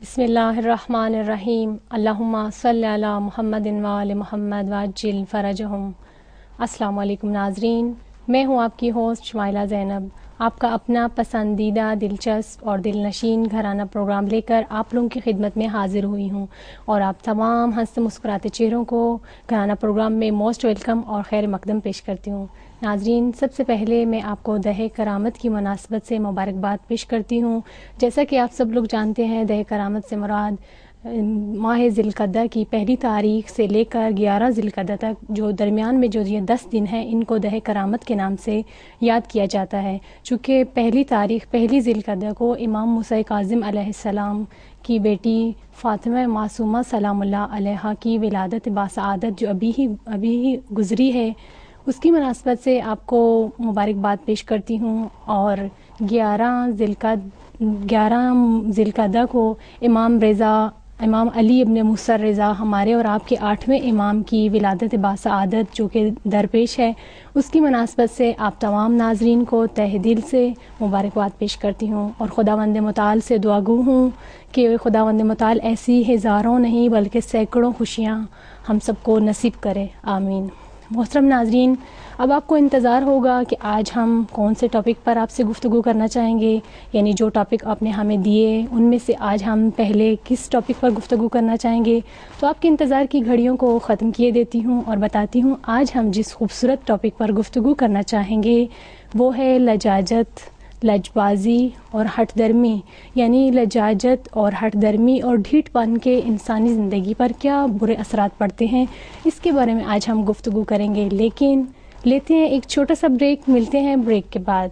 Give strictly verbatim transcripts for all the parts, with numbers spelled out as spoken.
بسم اللہ الرحمن الرحیم اللہم صلی علی محمد و آل محمد وعجل فرجہم۔ السلام علیکم ناظرین، میں ہوں آپ کی ہوسٹ شمائلہ زینب، آپ کا اپنا پسندیدہ، دلچسپ اور دل نشین گھرانہ پروگرام لے کر آپ لوگوں کی خدمت میں حاضر ہوئی ہوں، اور آپ تمام ہنستے مسکراتے چہروں کو گھرانہ پروگرام میں موسٹ ویلکم اور خیر مقدم پیش کرتی ہوں۔ ناظرین، سب سے پہلے میں آپ کو دہ کرامت کی مناسبت سے مبارکباد پیش کرتی ہوں۔ جیسا کہ آپ سب لوگ جانتے ہیں، دہ کرامت سے مراد ماہ ذی القعدہ کی پہلی تاریخ سے لے کر گیارہ ذی القعدہ تک جو درمیان میں جو یہ دس دن ہیں، ان کو دہ کرامت کے نام سے یاد کیا جاتا ہے، چونکہ پہلی تاریخ پہلی ذی القعدہ کو امام موسیٰ کاظم علیہ السلام کی بیٹی فاطمہ معصومہ سلام اللہ علیہا کی ولادت باسعادت جو ابھی ہی ابھی ہی گزری ہے، اس کی مناسبت سے آپ کو مبارکباد پیش کرتی ہوں۔ اور گیارہ ذی القعدہ گیارہ ذی القعدہ کو امام رضا امام علی ابن موسیٰ رضا ہمارے اور آپ کے آٹھویں امام کی ولادت باسعادت جو کہ درپیش ہے، اس کی مناسبت سے آپ تمام ناظرین کو تہ دل سے مبارکباد پیش کرتی ہوں، اور خداوند متعال سے دعا گو ہوں کہ خداوند متعال ایسی ہزاروں نہیں بلکہ سینکڑوں خوشیاں ہم سب کو نصیب کرے، آمین۔ محترم ناظرین، اب آپ کو انتظار ہوگا کہ آج ہم کون سے ٹاپک پر آپ سے گفتگو کرنا چاہیں گے، یعنی جو ٹاپک آپ نے ہمیں دیے ان میں سے آج ہم پہلے کس ٹاپک پر گفتگو کرنا چاہیں گے۔ تو آپ کے انتظار کی گھڑیوں کو ختم کیے دیتی ہوں اور بتاتی ہوں آج ہم جس خوبصورت ٹاپک پر گفتگو کرنا چاہیں گے وہ ہے لجاجت، لج بازی اور ہٹ درمی، یعنی لجاجت اور ہٹ درمی اور ڈھیٹ پن کے انسانی زندگی پر کیا برے اثرات پڑتے ہیں، اس کے بارے میں آج ہم گفتگو کریں گے۔ لیکن لیتے ہیں ایک چھوٹا سا بریک، ملتے ہیں بریک کے بعد۔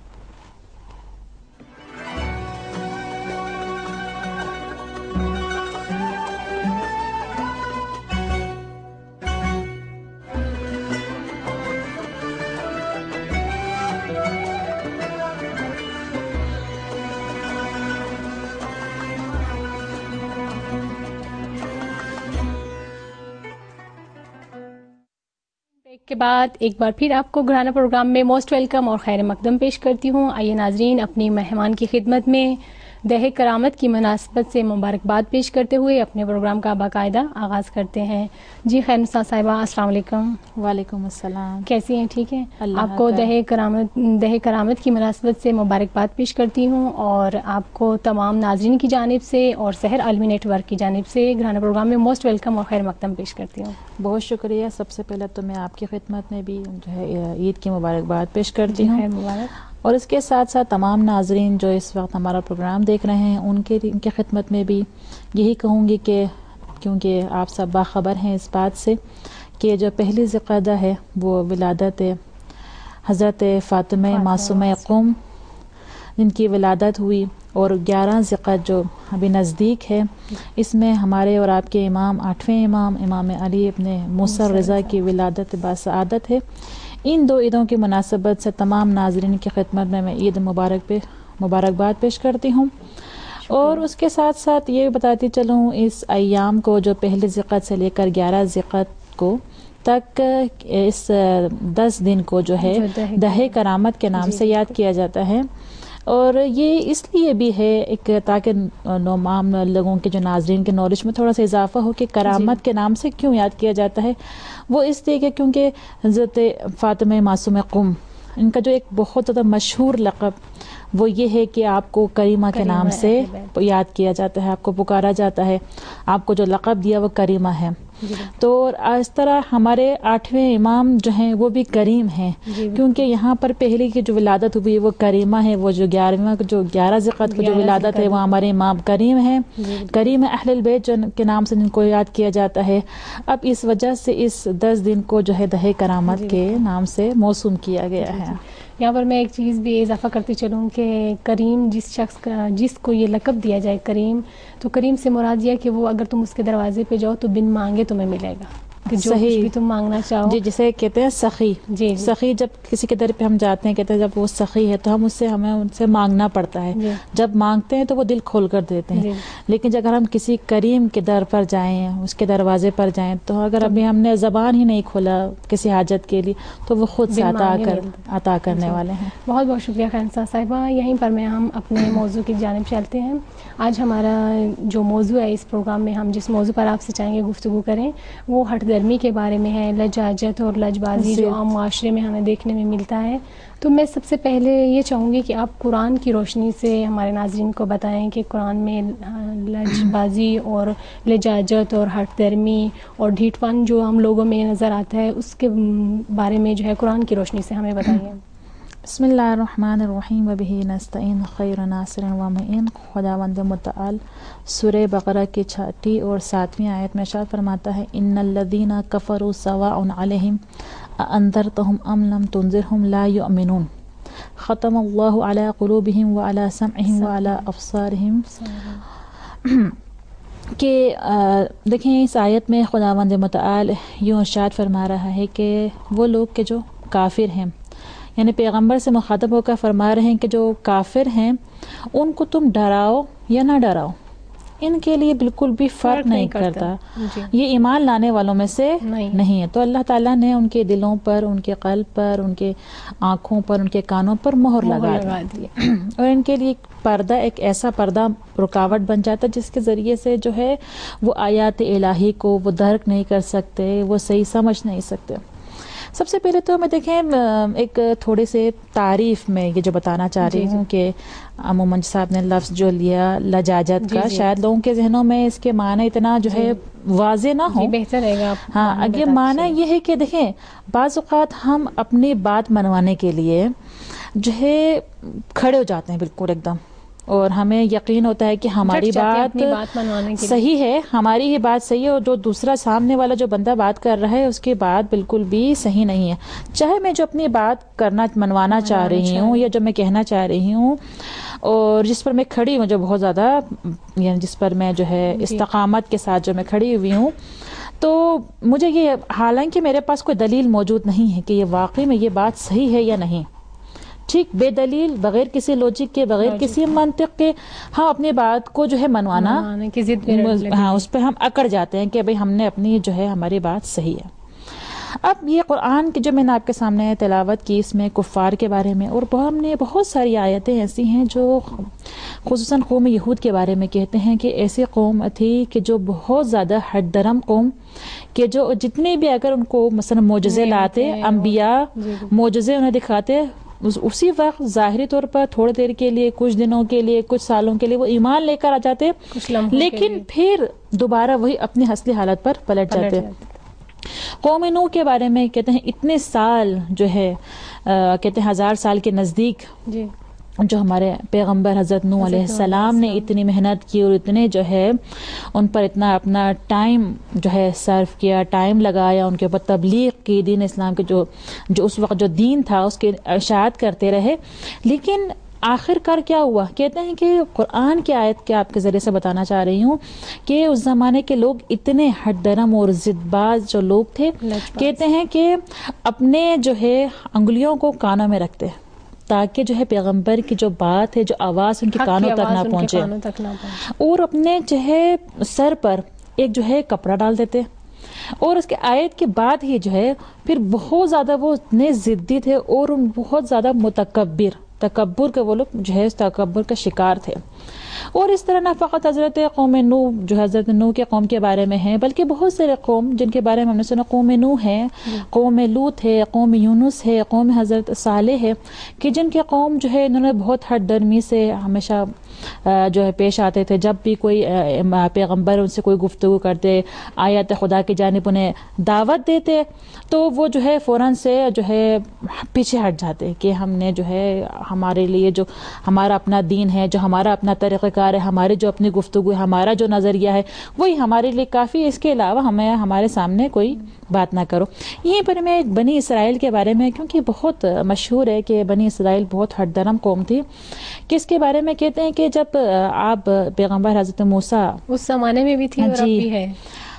کے بعد ایک بار پھر آپ کو گھرانہ پروگرام میں موسٹ ویلکم اور خیر مقدم پیش کرتی ہوں۔ آئیے ناظرین، اپنی مہمان کی خدمت میں دہ کرامت کی مناسبت سے مبارکباد پیش کرتے ہوئے اپنے پروگرام کا باقاعدہ آغاز کرتے ہیں۔ جی خیر نساء صاحبہ، السلام علیکم۔ وعلیکم السلام۔ کیسی ہیں؟ ٹھیک ہیں؟ اللہ آپ کو دہ کرامت دہ کرامت کی مناسبت سے مبارکباد پیش کرتی ہوں، اور آپ کو تمام ناظرین کی جانب سے اور سحر عالمی نیٹ ورک کی جانب سے گھرانہ پروگرام میں موسٹ ویلکم اور خیر مقدم پیش کرتی ہوں۔ بہت شکریہ۔ سب سے پہلے تو میں آپ کی خدمت میں بھی جو ہے عید کی مبارکباد پیش کرتی ہوں، خیر مبارک۔ اور اس کے ساتھ ساتھ تمام ناظرین جو اس وقت ہمارا پروگرام دیکھ رہے ہیں ان کے ان کی خدمت میں بھی یہی کہوں گی کہ کیونکہ آپ سب باخبر ہیں اس بات سے کہ جو پہلی ذی القعدہ ہے وہ ولادت حضرت فاطمہ معصومہ قم جن کی ولادت ہوئی، اور گیارہ ذی القعدہ جو ابھی نزدیک ہے، اس میں ہمارے اور آپ کے امام آٹھویں امام امام علی ابن موسیٰ رضا کی ولادت باسعادت ہے۔ ان دو عیدوں کی مناسبت سے تمام ناظرین کی خدمت میں میں عید مبارک پہ مبارکباد پیش کرتی ہوں، اور اس کے ساتھ ساتھ یہ بتاتی چلوں اس ایام کو جو پہلے ذی القعدہ سے لے کر گیارہ ذی القعدہ کو تک اس دس دن کو جو ہے دہ کرامت کے نام سے یاد کیا جاتا ہے، اور یہ اس لیے بھی ہے ایک تاکہ تمام لوگوں کے جو ناظرین کے نالج میں تھوڑا سا اضافہ ہو کہ کرامت کے نام سے کیوں یاد کیا جاتا ہے۔ وہ اس لیے کہ کیونکہ حضرت فاطمہ معصومہ قم ان کا جو ایک بہت زیادہ مشہور لقب وہ یہ ہے کہ آپ کو کریمہ کے نام سے یاد کیا جاتا ہے، آپ کو پکارا جاتا ہے، آپ کو جو لقب دیا وہ کریمہ ہے۔ تو اس طرح ہمارے آٹھویں امام جو ہیں وہ بھی کریم ہیں، کیونکہ یہاں پر پہلی کی جو ولادت ہوئی وہ کریمہ ہے، وہ جو گیارہواں جو گیارہ ذی القعدہ کو جو ولادت ہے وہ ہمارے امام کریم ہیں، کریم اہل البیت جو کے نام سے جن کو یاد کیا جاتا ہے۔ اب اس وجہ سے اس دس دن کو جو ہے دہ کرامت کے نام سے موسوم کیا گیا ہے۔ یہاں پر میں ایک چیز بھی اضافہ کرتی چلوں کہ کریم جس شخص کا جس کو یہ لقب دیا جائے کریم، تو کریم سے مراد یہ کہ وہ اگر تم اس کے دروازے پہ جاؤ تو بن مانگے تمہیں ملے گا، کہ جو کچھ بھی تم مانگنا چاہو. جی جسے کہتے ہیں سخی. جی سخی جب کسی کے در پہ ہم جاتے ہیں کہتے ہیں جب وہ سخی ہے تو ہم اس سے ہمیں ان سے مانگنا پڑتا ہے. جی. جب مانگتے ہیں تو وہ دل کھول کر دیتے ہیں. جی. لیکن اگر ہم کسی کریم کے در پر جائیں اس کے دروازے پر جائیں تو اگر ابھی ہم نے زبان ہی نہیں کھولا کسی حاجت کے لیے تو وہ خود سے عطا کر عطا کرنے والے ہیں. بہت بہت شکریہ خانسا صاحبہ. یہیں پر میں ہم اپنے موضوع کی جانب چلتے ہیں. آج ہمارا جو موضوع ہے اس پروگرام میں ہم جس موضوع پر آپ سے چاہیں گے گفتگو کریں وہ ہٹ درمی کے بارے میں ہے, لجاجت اور لج بازی جو عام معاشرے میں ہمیں دیکھنے میں ملتا ہے. تو میں سب سے پہلے یہ چاہوں گی کہ آپ قرآن کی روشنی سے ہمارے ناظرین کو بتائیں کہ قرآن میں لج بازی اور لجاجت اور ہٹ درمی اور ڈھیٹ پن جو ہم لوگوں میں نظر آتا ہے اس کے بارے میں جو ہے قرآن کی روشنی سے ہمیں بتائیے. بسم اللہ الرحمن الرحیم وبہ نستعین خیر ناصر و معین. خداوند متعال سورہ بقرہ کی چھٹی اور ساتویں آیت میں ارشاد فرماتا ہے ان الذین کفروا سواء علیہم اانذرتہم ام لم تنذرہم لا یؤمنون ختم اللہ علی قلوبہم وعلی سمعہم وعلی ابصارہم. کہ دیکھیں اس آیت میں خداوند متعال یوں ارشاد فرما رہا ہے کہ وہ لوگ کہ جو کافر ہیں یعنی پیغمبر سے مخاطب ہو کر فرما رہے ہیں کہ جو کافر ہیں ان کو تم ڈراؤ یا نہ ڈراؤ ان کے لیے بالکل بھی فرق نہیں کرتا. یہ ایمان لانے والوں میں سے نہیں ہے. تو اللہ تعالیٰ نے ان کے دلوں پر ان کے قلب پر ان کے آنکھوں پر ان کے کانوں پر مہر لگا دی اور ان کے لیے پردہ ایک ایسا پردہ رکاوٹ بن جاتا جس کے ذریعے سے جو ہے وہ آیات الہی کو وہ درک نہیں کر سکتے, وہ صحیح سمجھ نہیں سکتے. سب سے پہلے تو ہمیں دیکھیں ایک تھوڑے سے تعریف میں یہ جو بتانا چاہ رہی ہوں کہ عموماً صاحب نے لفظ جو لیا لجاجت کا شاید لوگوں کے ذہنوں میں اس کے معنی اتنا جو ہے واضح نہ ہو. بہتر رہے گا. ہاں یہ معنی یہ ہے کہ دیکھیں بعض اوقات ہم اپنی بات منوانے کے لیے جو ہے کھڑے ہو جاتے ہیں بالکل ایک دم اور ہمیں یقین ہوتا ہے کہ ہماری بات صحیح ہے, ہماری ہی بات صحیح ہے اور جو دوسرا سامنے والا جو بندہ بات کر رہا ہے اس کی بات بالکل بھی صحیح نہیں ہے. چاہے میں جو اپنی بات کرنا منوانا چاہ رہی ہوں یا جو میں کہنا چاہ رہی ہوں اور جس پر میں کھڑی ہوں جو بہت زیادہ یعنی جس پر میں جو ہے استقامت کے ساتھ جو میں کھڑی ہوئی ہوں تو مجھے یہ حالانکہ میرے پاس کوئی دلیل موجود نہیں ہے کہ یہ واقعی میں یہ بات صحیح ہے یا نہیں, ٹھیک بے دلیل بغیر کسی لوجک کے بغیر کسی منطق کے ہم اپنی بات کو جو ہے منوانا ہاں اس پہ ہم اکڑ جاتے ہیں کہ بھئی ہم نے اپنی جو ہے ہماری بات صحیح ہے. اب یہ قرآن کی جو میں نے آپ کے سامنے تلاوت کی اس میں کفار کے بارے میں اور ہم نے بہت ساری آیتیں ایسی ہیں جو خصوصاً قوم یہود کے بارے میں کہتے ہیں کہ ایسی قوم تھی کہ جو بہت زیادہ ہٹ درم قوم کہ جو جتنے بھی اگر ان کو مثلا معجزے لاتے انبیاء معجزے انہیں دکھاتے اسی وقت ظاہری طور پر تھوڑی دیر کے لیے کچھ دنوں کے لیے کچھ سالوں کے لیے وہ ایمان لے کر آ جاتے لیکن پھر دوبارہ وہی اپنی اصلی حالت پر پلٹ جاتے. قوم نوح کے بارے میں کہتے ہیں اتنے سال جو ہے کہتے ہیں ہزار سال کے نزدیک جو ہمارے پیغمبر حضرت نوح علیہ السلام نے اتنی محنت کی اور اتنے جو ہے ان پر اتنا اپنا ٹائم جو ہے صرف کیا, ٹائم لگایا, ان کے اوپر تبلیغ کی, دین اسلام کے جو جو اس وقت جو دین تھا اس کی اشاعت کرتے رہے. لیکن آخر کار کیا ہوا کہتے ہیں کہ قرآن کی آیت کے آپ کے ذریعے سے بتانا چاہ رہی ہوں کہ اس زمانے کے لوگ اتنے ہٹ درم اور ضد باز جو لوگ تھے کہتے ہیں کہ اپنے جو ہے انگلیوں کو کانوں میں رکھتے تاکہ جو ہے پیغمبر کی جو بات ہے جو آواز ان کے کانوں تک نہ پہنچے اور اپنے جو ہے سر پر ایک جو ہے کپڑا ڈال دیتے اور اس کے آیت کے بعد ہی جو ہے پھر بہت زیادہ وہ اتنے ضدی تھے اور ان بہت زیادہ متکبر تکبر کے وہ لوگ جو ہے اس تکبر کا شکار تھے. اور اس طرح نہ فقط حضرت قوم نوح جو حضرت نوح کے قوم کے بارے میں ہیں بلکہ بہت سارے قوم جن کے بارے میں ہم نے سنا قوم نوح ہے, قوم لوط ہے, قوم یونس ہے, قوم حضرت صالح ہے کہ جن کے قوم جو ہے انہوں نے بہت ہٹ درمی سے ہمیشہ جو ہے پیش آتے تھے. جب بھی کوئی پیغمبر ان سے کوئی گفتگو کرتے آیات خدا کی جانب انہیں دعوت دیتے تو وہ جو ہے فوراً سے جو ہے پیچھے ہٹ جاتے کہ ہم نے جو ہے ہمارے لیے جو ہمارا اپنا دین ہے, جو ہمارا اپنا طریقہ کار ہے, ہماری جو اپنی گفتگو ہے, ہمارا جو نظریہ ہے وہی ہمارے لیے کافی, اس کے علاوہ ہمیں ہمارے سامنے کوئی بات نہ کرو. یہیں پر میں بنی اسرائیل کے بارے میں کیونکہ بہت مشہور ہے کہ بنی اسرائیل بہت ہٹ درم قوم تھی کہ اس کے بارے میں کہتے ہیں کہ جب آپ پیغمبر حضرت موسیٰ اس زمانے میں بھی تھی اور اب بھی ہے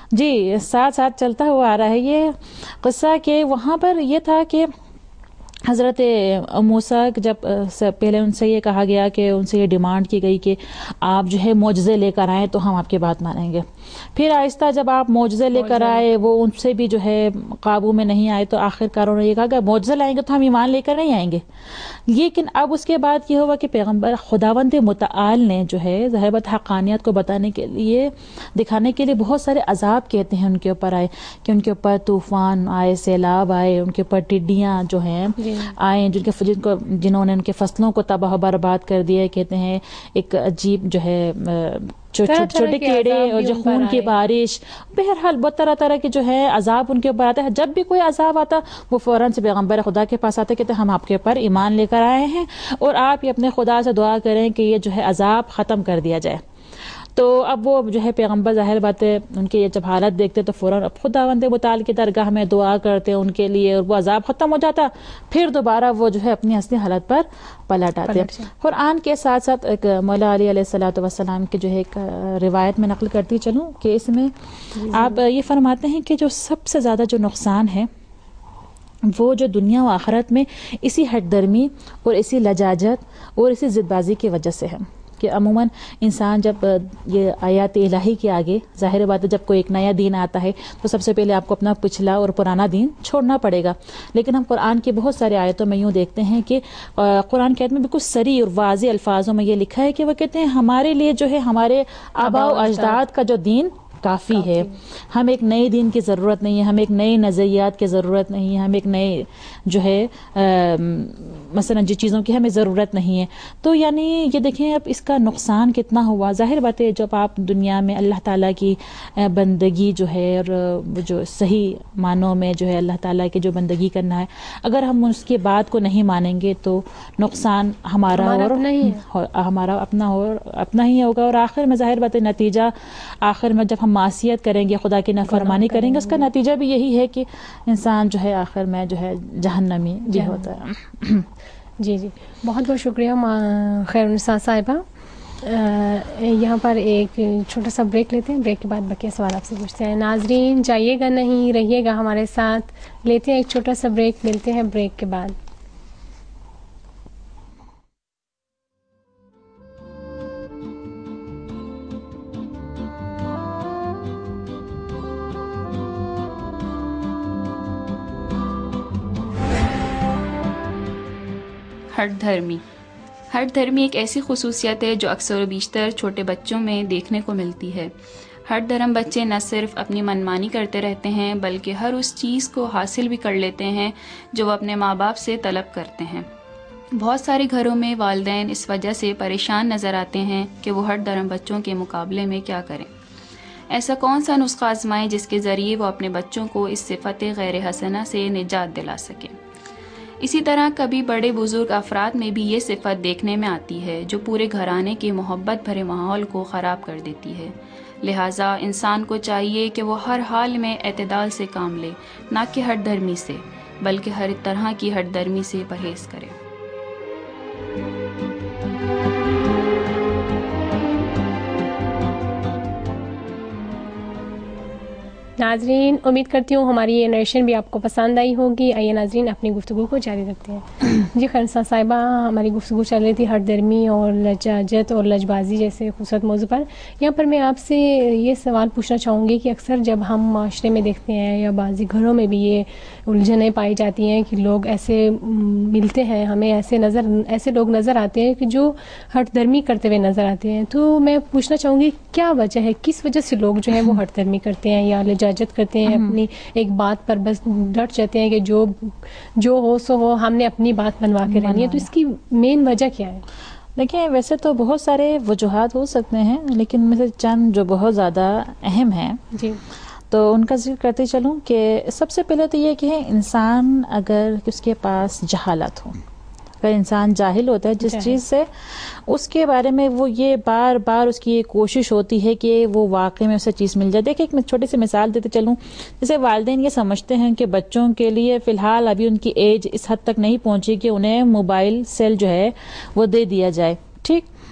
جی ساتھ ساتھ چلتا ہوا آ رہا ہے یہ قصہ کہ وہاں پر یہ تھا کہ حضرت موسیٰ جب پہلے ان سے یہ کہا گیا کہ ان سے یہ ڈیمانڈ کی گئی کہ آپ جو ہے معجزے لے کر آئیں تو ہم آپ کی بات مانیں گے. پھر آہستہ جب آپ معجزے لے کر آئے وہ ان سے بھی جو ہے قابو میں نہیں آئے تو آخر کار انہوں نے یہ کہا کہ معجزے لائیں گے تو ہم ایمان لے کر نہیں آئیں گے. لیکن اب اس کے بعد یہ ہوا کہ پیغمبر خداوند متعال نے جو ہے ظاہر بات حقانیت کو بتانے کے لیے دکھانے کے لیے بہت سارے عذاب کہتے ہیں ان کے اوپر آئے کہ ان کے اوپر طوفان آئے, سیلاب آئے, ان کے اوپر ٹڈیاں جو ہیں آئے جن کے جن کو جنہوں نے ان کے فصلوں کو تباہ برباد کر دیا. کہتے ہیں ایک عجیب جو ہے چھوٹے چھوٹے کیڑے اور جو خون کی بارش, بہرحال بہت طرح طرح کے جو ہے عذاب ان کے اوپر آتا ہے. جب بھی کوئی عذاب آتا وہ فوراً سے پیغمبر خدا کے پاس آتے کہتے ہم آپ کے اوپر ایمان لے کر آئے ہیں اور آپ یہ اپنے خدا سے دعا کریں کہ یہ جو ہے عذاب ختم کر دیا جائے. تو اب وہ جو ہے پیغمبر ظاہر بات ہے ان کے یہ جب حالت دیکھتے تو فوراً اب خداوند متعال کی درگاہ میں دعا کرتے ان کے لیے اور وہ عذاب ختم ہو جاتا, پھر دوبارہ وہ جو ہے اپنی اصلی حالت پر پلٹ آتے. قرآن کے ساتھ ساتھ ایک مولا علی علیہ الصلوۃ والسلام کی جو ہے ایک روایت میں نقل کرتی چلوں کہ اس میں آپ یہ فرماتے ہیں کہ جو سب سے زیادہ جو نقصان ہے وہ جو دنیا و آخرت میں اسی ہٹ درمی اور اسی لجاجت اور اسی ضد بازی کی وجہ سے ہے کہ عموماً انسان جب یہ آیات الہی کے آگے ظاہر بات ہے جب کوئی ایک نیا دین آتا ہے تو سب سے پہلے آپ کو اپنا پچھلا اور پرانا دین چھوڑنا پڑے گا. لیکن ہم قرآن کی بہت سارے آیتوں میں یوں دیکھتے ہیں کہ قرآن کی آیت میں بالکل صریح اور واضح الفاظوں میں یہ لکھا ہے کہ وہ کہتے ہیں ہمارے لیے جو ہے ہمارے آباء و اجداد کا جو دین کافی ہے, ہم ایک نئے دین کی ضرورت نہیں ہے, ہم ایک نئے نظریات کی ضرورت نہیں ہے, ہم ایک نئے جو ہے مثلا جن چیزوں کی ہمیں ضرورت نہیں ہے. تو یعنی یہ دیکھیں اب اس کا نقصان کتنا ہوا. ظاہر بات ہے جب آپ دنیا میں اللہ تعالیٰ کی بندگی جو ہے اور جو صحیح معنوں میں جو ہے اللہ تعالیٰ کی جو بندگی کرنا ہے, اگر ہم اس کی بات کو نہیں مانیں گے تو نقصان ہمارا اور ہمارا اپنا اور اپنا ہی ہوگا. اور آخر میں ظاہر بات ہے نتیجہ آخر میں جب ہم معصیت کریں گے, خدا کی نافرمانی کریں گے, اس کا نتیجہ بھی یہی ہے کہ انسان جو ہے آخر میں جو ہے جہنمی بھی ہوتا ہے. جی جی بہت بہت شکریہ خیرالنساء صاحبہ. یہاں پر ایک چھوٹا سا بریک لیتے ہیں, بریک کے بعد بقیہ سوال آپ سے پوچھتے ہیں. ناظرین جائیے گا نہیں, رہیے گا ہمارے ساتھ, لیتے ہیں ایک چھوٹا سا بریک, ملتے ہیں بریک کے بعد. ہٹ دھرمی. ہٹ دھرمی ایک ایسی خصوصیت ہے جو اکثر و بیشتر چھوٹے بچوں میں دیکھنے کو ملتی ہے. ہٹ دھرم بچے نہ صرف اپنی منمانی کرتے رہتے ہیں بلکہ ہر اس چیز کو حاصل بھی کر لیتے ہیں جو وہ اپنے ماں باپ سے طلب کرتے ہیں. بہت سارے گھروں میں والدین اس وجہ سے پریشان نظر آتے ہیں کہ وہ ہٹ دھرم بچوں کے مقابلے میں کیا کریں. ایسا کون سا نسخہ آزمائیں جس کے ذریعے وہ اپنے بچوں کو اس صفت غیر حسنہ سے نجات دلا سکیں. اسی طرح کبھی بڑے بزرگ افراد میں بھی یہ صفت دیکھنے میں آتی ہے جو پورے گھرانے کے محبت بھرے ماحول کو خراب کر دیتی ہے. لہٰذا انسان کو چاہیے کہ وہ ہر حال میں اعتدال سے کام لے, نہ کہ ہٹ دھرمی سے, بلکہ ہر طرح کی ہٹ دھرمی سے پرہیز کرے. ناظرین امید کرتی ہوں ہماری یہ نریشن بھی آپ کو پسند آئی ہوگی. آئیے ناظرین اپنی گفتگو کو جاری رکھتے ہیں. جی خیرالنساء صاحبہ, ہماری گفتگو چل رہی تھی ہٹ درمی اور لجاجت اور لجبازی جیسے خوبصورت موضوع پر. یہاں پر میں آپ سے یہ سوال پوچھنا چاہوں گی کہ اکثر جب ہم معاشرے میں دیکھتے ہیں یا بعضی گھروں میں بھی یہ الجھنیں پائی جاتی ہیں کہ لوگ ایسے ملتے ہیں, ہمیں ایسے نظر ایسے لوگ نظر آتے ہیں کہ جو ہٹ درمی کرتے ہوئے نظر آتے ہیں. تو میں پوچھنا چاہوں گی کیا وجہ ہے, کس وجہ سے لوگ جو ہے وہ ہٹ درمی کرتے ہیں یا لجاجت کرتے ہیں, اپنی ایک بات پر بس ڈٹ جاتے ہیں کہ جو جو ہو سو ہو, ہم نے اپنی بات منوا کے رہنی ہے. تو اس کی مین وجہ کیا ہے؟ دیکھیں ویسے تو بہت سارے وجوہات ہو سکتے ہیں, لیکن میں سے چند جو بہت زیادہ اہم ہیں جی تو ان کا ذکر کرتے چلوں کہ سب سے پہلے تو یہ کہ انسان اگر اس کے پاس جہالت ہو, اگر انسان جاہل ہوتا ہے جس چیز سے, اس کے بارے میں وہ یہ بار بار اس کی یہ کوشش ہوتی ہے کہ وہ واقعی میں اسے چیز مل جائے. دیکھیں ایک میں چھوٹی سی مثال دیتے چلوں, جیسے والدین یہ سمجھتے ہیں کہ بچوں کے لیے فی الحال ابھی ان کی ایج اس حد تک نہیں پہنچی کہ انہیں موبائل سیل جو ہے وہ دے دیا جائے, ٹھیک.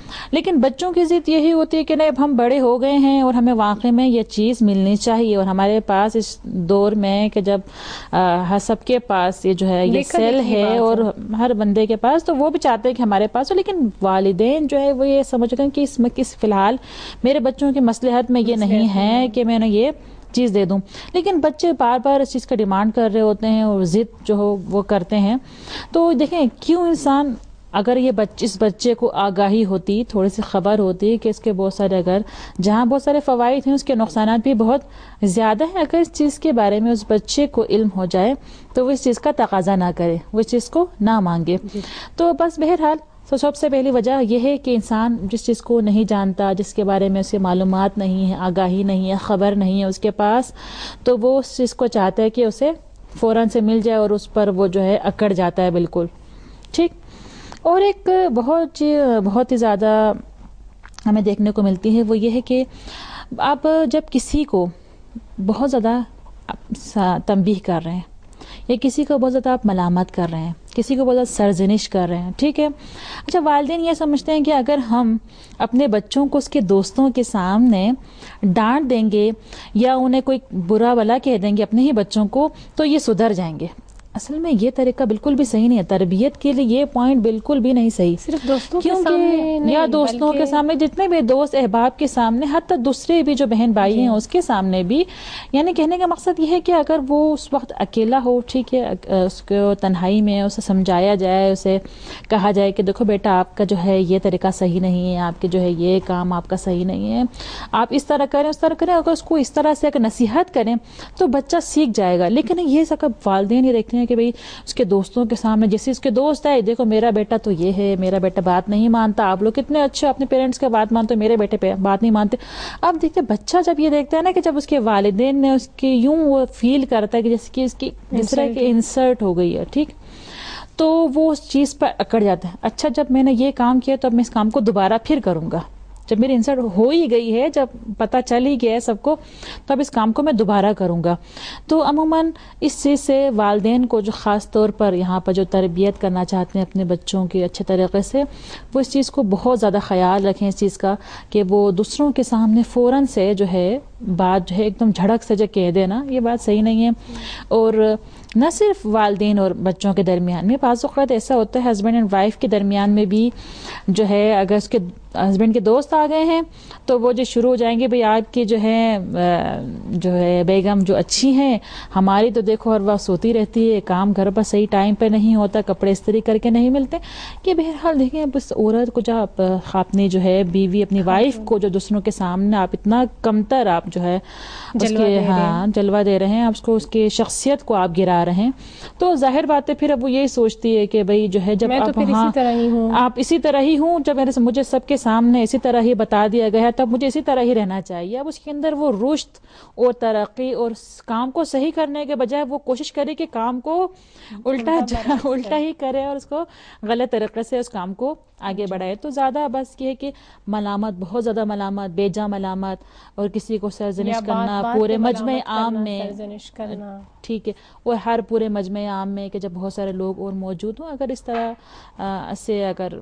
لیکن بچوں کی ضد یہی ہوتی ہے کہ نہیں اب ہم بڑے ہو گئے ہیں اور ہمیں واقعی میں یہ چیز ملنی چاہیے، اور ہمارے پاس اس دور میں کہ جب سب کے پاس یہ جو ہے یہ سیل ہے اور ہر بندے کے پاس، تو وہ بھی چاہتے ہیں کہ ہمارے پاس ہو، لیکن والدین جو ہے وہ یہ سمجھتے ہیں کہ اس میں کس فی الحال میرے بچوں کی مصلحت میں یہ نہیں ہے کہ میں نے یہ چیز دے دوں. لیکن بچے بار بار اس چیز کا ڈیمانڈ کر رہے ہوتے ہیں اور ضد جو ہو وہ کرتے ہیں. تو دیکھیں کیوں انسان، اگر یہ بچ اس بچے کو آگاہی ہوتی، تھوڑی سی خبر ہوتی کہ اس کے بہت سارے، اگر جہاں بہت سارے فوائد ہیں اس کے نقصانات بھی بہت زیادہ ہیں، اگر اس چیز کے بارے میں اس بچے کو علم ہو جائے تو وہ اس چیز کا تقاضا نہ کرے، وہ اس چیز کو نہ مانگے. تو بس بہرحال تو سب سے پہلی وجہ یہ ہے کہ انسان جس چیز کو نہیں جانتا، جس کے بارے میں اسے معلومات نہیں ہے، آگاہی نہیں ہے، خبر نہیں ہے اس کے پاس، تو وہ اس چیز کو چاہتا ہے کہ اسے فوراً سے مل جائے اور اس پر وہ جو ہے اکڑ جاتا ہے بالکل. ٹھیک. اور ایک بہت بہت ہی زیادہ ہمیں دیکھنے کو ملتی ہے وہ یہ ہے کہ آپ جب کسی کو بہت زیادہ تنبیہ کر رہے ہیں یا کسی کو بہت زیادہ آپ ملامت کر رہے ہیں، کسی کو بہت زیادہ سرزنش کر رہے ہیں، ٹھیک ہے. اچھا، والدین یہ سمجھتے ہیں کہ اگر ہم اپنے بچوں کو اس کے دوستوں کے سامنے ڈانٹ دیں گے یا انہیں کوئی برا بلا کہہ دیں گے اپنے ہی بچوں کو تو یہ سدھر جائیں گے. اصل میں یہ طریقہ بالکل بھی صحیح نہیں ہے، تربیت کے لیے یہ پوائنٹ بالکل بھی نہیں صحیح. صرف دوستوں کے سامنے یا دوستوں کے سامنے، جتنے بھی دوست احباب کے سامنے، حتی دوسرے بھی جو بہن بھائی ہیں اس کے سامنے بھی. یعنی کہنے کا مقصد یہ ہے کہ اگر وہ اس وقت اکیلا ہو، ٹھیک ہے، اس کو تنہائی میں اسے سمجھایا جائے، اسے کہا جائے کہ دیکھو بیٹا آپ کا جو ہے یہ طریقہ صحیح نہیں ہے، آپ کے جو ہے یہ کام آپ کا صحیح نہیں ہے، آپ اس طرح کریں اس طرح کریں. اگر اس کو اس طرح سے اگر نصیحت کریں تو بچہ سیکھ جائے گا. لیکن یہ سب والدین یہ دیکھتے ہیں کہ بھئی اس کے دوستوں کے سامنے، جیسے اس کے دوست ہے، دیکھو میرا بیٹا تو یہ ہے، میرا بیٹا بات نہیں مانتا، آپ لوگ کتنے اچھے اپنے پیرنٹس کا بات مانتے، میرے بیٹے پہ بات نہیں مانتے. اب دیکھتے بچہ جب یہ دیکھتا ہے نا کہ جب اس کے والدین نے اس کی یوں وہ فیل کرتا ہے کہ جیسے کہ اس کی جس طرح کی انسلٹ ہو گئی ہے، ٹھیک، تو وہ اس چیز پر اکڑ جاتا ہے. اچھا، جب میں نے یہ کام کیا تو اب میں اس کام کو دوبارہ پھر کروں گا. جب میری انسلٹ ہو ہی گئی ہے، جب پتہ چل ہی گیا ہے سب کو، تو اب اس کام کو میں دوبارہ کروں گا. تو عموماً اس چیز سے والدین کو جو خاص طور پر یہاں پر جو تربیت کرنا چاہتے ہیں اپنے بچوں کی اچھے طریقے سے، وہ اس چیز کو بہت زیادہ خیال رکھیں اس چیز کا کہ وہ دوسروں کے سامنے فوراً سے جو ہے بات جو ہے ایک دم جھڑک سے جو کہہ دینا، یہ بات صحیح نہیں ہے. اور نہ صرف والدین اور بچوں کے درمیان میں، بعض اوقات ایسا ہوتا ہے ہسبینڈ اینڈ وائف کے درمیان میں بھی جو ہے، اگر اس کے ہسبینڈ کے دوست آ گئے ہیں تو وہ جو شروع ہو جائیں گے، بھئی آپ کی جو ہے جو ہے بیگم جو اچھی ہیں، ہماری تو دیکھو ہر وقت سوتی رہتی ہے، کام گھر پر صحیح ٹائم پہ نہیں ہوتا، کپڑے استری کر کے نہیں ملتے. کہ بہرحال دیکھیں بس عورت کو جب اپنی جو ہے بیوی اپنی وائف کو جو دوسروں کے سامنے آپ اتنا کمتر آپ جو ہے اس کے ہاں جلوہ دے رہے ہیں، آپ اس کو اس کی شخصیت کو آپ گرا رہے ہیں، تو ظاہر بات ہے پھر اب وہ یہی سوچتی ہے کہ بھئی جو ہے جب آپ ہاں آپ اسی طرح ہی ہوں، جب میرے مجھے سب کے سامنے اسی طرح ہی بتا دیا گیا ہے تب مجھے اسی طرح ہی رہنا چاہیے. اب اس کے اندر وہ رشد اور ترقی اور کام کو صحیح کرنے کے بجائے وہ کوشش کرے کہ کام کو الٹا الٹا ہی کرے اور اس کو غلط طریقے سے اس کام کو آگے بڑھائے. تو زیادہ بس یہ ہے کہ ملامت، بہت زیادہ ملامت، بے جا ملامت اور کسی کو سرزنش کرنا پورے مجمع عام میں، ٹھیک ہے، اور ہر پورے مجمع عام میں کہ جب بہت سارے لوگ اور موجود ہوں، اگر اس طرح سے اگر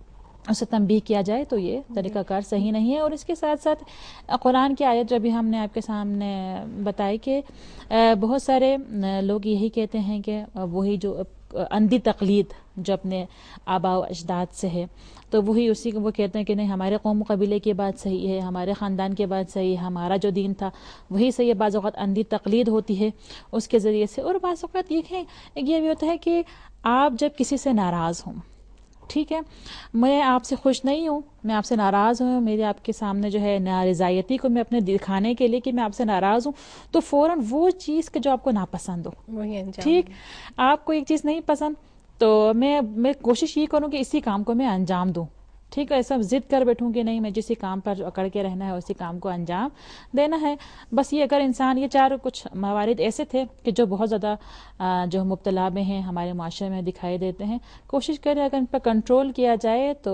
اسے تنبیہ کیا جائے تو یہ طریقہ کار صحیح نہیں ہے. اور اس کے ساتھ ساتھ قرآن کی آیت جو ابھی ہم نے آپ کے سامنے بتائی کہ بہت سارے لوگ یہی کہتے ہیں کہ وہی جو اندھی تقلید جو اپنے آباء و اجداد سے ہے، تو وہی اسی کو وہ کہتے ہیں کہ نہیں ہمارے قوم و قبیلے کی بات صحیح ہے، ہمارے خاندان کی بات صحیح ہے، ہمارا جو دین تھا وہی صحیح ہے. بعض اوقات اندھی تقلید ہوتی ہے اس کے ذریعے سے. اور بعض اوقات یہ ہے یہ بھی ہوتا ہے کہ آپ جب کسی سے ناراض ہوں، ٹھیک ہے، میں آپ سے خوش نہیں ہوں، میں آپ سے ناراض ہوں، میرے آپ کے سامنے جو ہے نارضائیتی کو میں اپنے دکھانے کے لیے کہ میں آپ سے ناراض ہوں، تو فوراً وہ چیز کہ جو آپ کو ناپسند ہو، ٹھیک، آپ کو ایک چیز نہیں پسند تو میں میں کوشش یہ کروں کہ اسی کام کو میں انجام دوں، ٹھیک ہے. ایسا ضد کر بیٹھوں کہ نہیں میں جسی کام پر جو اکڑ کے رہنا ہے اسی کام کو انجام دینا ہے. بس یہ اگر انسان، یہ چار کچھ موارد ایسے تھے کہ جو بہت زیادہ جو مبتلا میں ہیں ہمارے معاشرے میں دکھائی دیتے ہیں، کوشش کریں اگر ان پر کنٹرول کیا جائے تو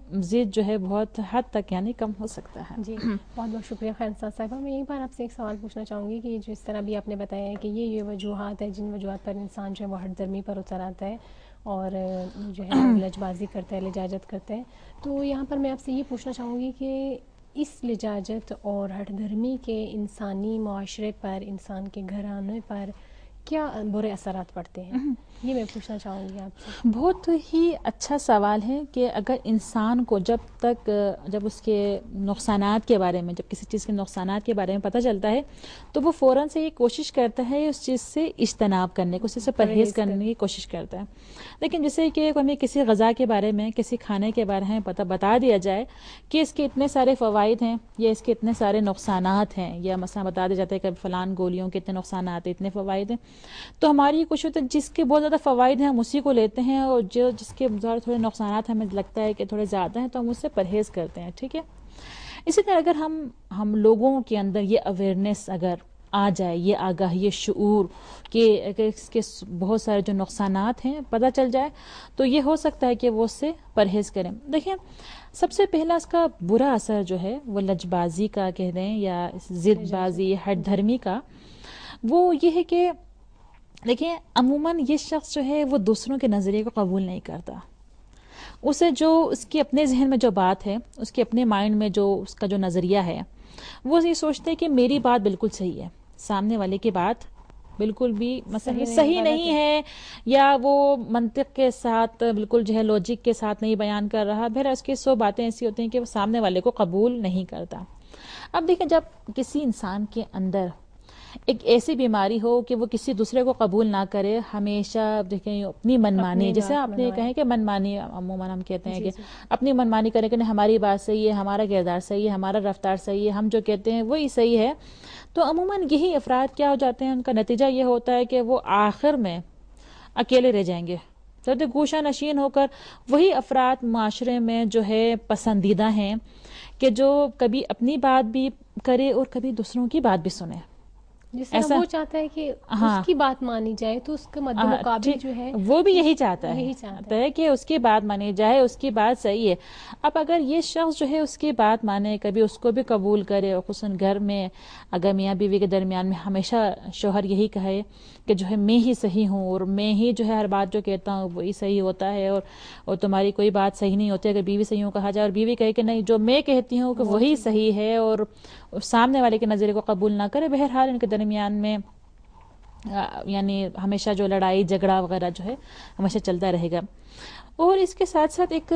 ضد جو ہے بہت حد تک یعنی کم ہو سکتا ہے. جی بہت بہت شکریہ خیرنساز صاحبہ. میں ایک بار آپ سے ایک سوال پوچھنا چاہوں گی کہ جس طرح بھی آپ نے بتایا ہے کہ یہ یہ وجوہات ہیں جن وجوہات پر انسان جو ہے وہ ہٹ درمی پر اتر آتا ہے، اور جو ہے لج بازی کرتا ہے، لجاجت کرتا ہے. تو یہاں پر میں آپ سے یہ پوچھنا چاہوں گی کہ اس لجاجت اور ہٹ دھرمی کے انسانی معاشرے پر، انسان کے گھرانے پر کیا برے اثرات پڑتے ہیں، یہ میں پوچھنا چاہوں گی آپ سے. بہت ہی اچھا سوال ہے کہ اگر انسان کو جب تک جب اس کے نقصانات کے بارے میں، جب کسی چیز کے نقصانات کے بارے میں پتہ چلتا ہے تو وہ فوراً سے یہ کوشش کرتا ہے اس چیز سے اجتناب کرنے کو، اس سے پرہیز کرنے کی کوشش کرتا ہے. لیکن جیسے کہ ہمیں کسی غذا کے بارے میں، کسی کھانے کے بارے میں پتہ بتا دیا جائے کہ اس کے اتنے سارے فوائد ہیں یا اس کے اتنے سارے نقصانات ہیں، یا مثلا بتا دیا جاتا ہے کہ فلان گولیوں کے اتنے نقصانات ہیں، اتنے فوائد ہیں، تو ہماری یہ کوشش ہوتا ہے جس کے بہت زیادہ فوائد ہیں ہم اسی کو لیتے ہیں، اور جو جس کے تھوڑے نقصانات ہمیں لگتا ہے کہ تھوڑے زیادہ ہیں تو ہم اس سے پرہیز کرتے ہیں. ٹھیک ہے. اسی طرح اگر ہم ہم لوگوں کے اندر یہ اویئرنیس اگر آ جائے، یہ آگاہی، یہ شعور کہ اگر اس کے بہت سارے جو نقصانات ہیں پتہ چل جائے تو یہ ہو سکتا ہے کہ وہ اس سے پرہیز کریں. دیکھیں، سب سے پہلا اس کا برا اثر جو ہے وہ لج بازی کا کہہ دیں یا ضد بازی، ہٹ دھرمی کا، وہ یہ ہے کہ دیکھیں عموماً یہ شخص جو ہے وہ دوسروں کے نظریے کو قبول نہیں کرتا. اسے جو اس کے اپنے ذہن میں جو بات ہے، اس کے اپنے مائنڈ میں جو اس کا جو نظریہ ہے، وہ یہ سوچتے ہیں کہ میری بات بالکل صحیح ہے، سامنے والے کی بات بالکل بھی مثلا صحیح نہیں ہے، یا وہ منطق کے ساتھ بالکل جو ہے لوجک کے ساتھ نہیں بیان کر رہا. پھر اس کی سو باتیں ایسی ہوتی ہیں کہ وہ سامنے والے کو قبول نہیں کرتا. اب دیکھیں، جب کسی انسان کے اندر ایک ایسی بیماری ہو کہ وہ کسی دوسرے کو قبول نہ کرے، ہمیشہ دیکھیں اپنی منمانی، جیسے آپ نے کہیں کہ منمانی عموماً ہم کہتے ہیں کہ اپنی منمانی کریں کہ ہماری بات صحیح ہے، ہمارا کردار صحیح ہے، ہمارا رفتار صحیح ہے، ہم جو کہتے ہیں وہی صحیح ہے، تو عموماً یہی افراد کیا ہو جاتے ہیں، ان کا نتیجہ یہ ہوتا ہے کہ وہ آخر میں اکیلے رہ جائیں گے. تو گوشہ نشین ہو کر وہی افراد معاشرے میں جو ہے پسندیدہ ہیں کہ جو کبھی اپنی بات بھی کرے اور کبھی دوسروں کی بات بھی سنے. جس طرح وہ چاہتا ہے کہ اس کی بات مانی جائے تو اس کے مد مقابل جو ہے وہ بھی یہی چاہتا ہے یہی چاہتا ہے کہ اس کی بات مانی جائے، اس کی بات صحیح ہے. اب اگر یہ شخص جو ہے اس کی بات مانے، کبھی اس کو بھی قبول کرے، اور خصوصاً گھر میں اگر میاں بیوی کے درمیان میں ہمیشہ شوہر یہی کہے کہ جو ہے میں ہی صحیح ہوں اور میں ہی جو ہے ہر بات جو کہتا ہوں وہی صحیح ہوتا ہے، اور اور تمہاری کوئی بات صحیح نہیں ہوتی، اگر بیوی صحیح ہوں کہا جائے اور بیوی کہے کہ نہیں جو میں کہتی ہوں کہ وہی صحیح ہے، اور سامنے والے کے نظریے کو قبول نہ کرے، بہرحال ان کے درمیان میں یعنی ہمیشہ جو لڑائی جھگڑا وغیرہ جو ہے ہمیشہ چلتا رہے گا. اور اس کے ساتھ ساتھ ایک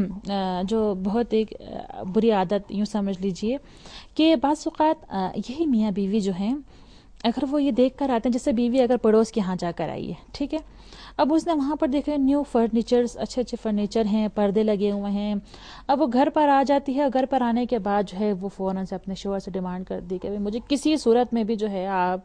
جو بہت ایک بری عادت یوں سمجھ لیجئے کہ بعض اوقات یہی میاں بیوی جو ہیں اگر وہ یہ دیکھ کر آتے ہیں، جیسے بیوی اگر پڑوس کے ہاں جا کر آئی ہے، ٹھیک ہے، اب اس نے وہاں پر دیکھے نیو فرنیچرز، اچھے اچھے فرنیچر ہیں، پردے لگے ہوئے ہیں، اب وہ گھر پر آ جاتی ہے، گھر پر آنے کے بعد جو ہے وہ فوراً سے اپنے شوہر سے ڈیمانڈ کر دی کہ مجھے کسی صورت میں بھی جو ہے آپ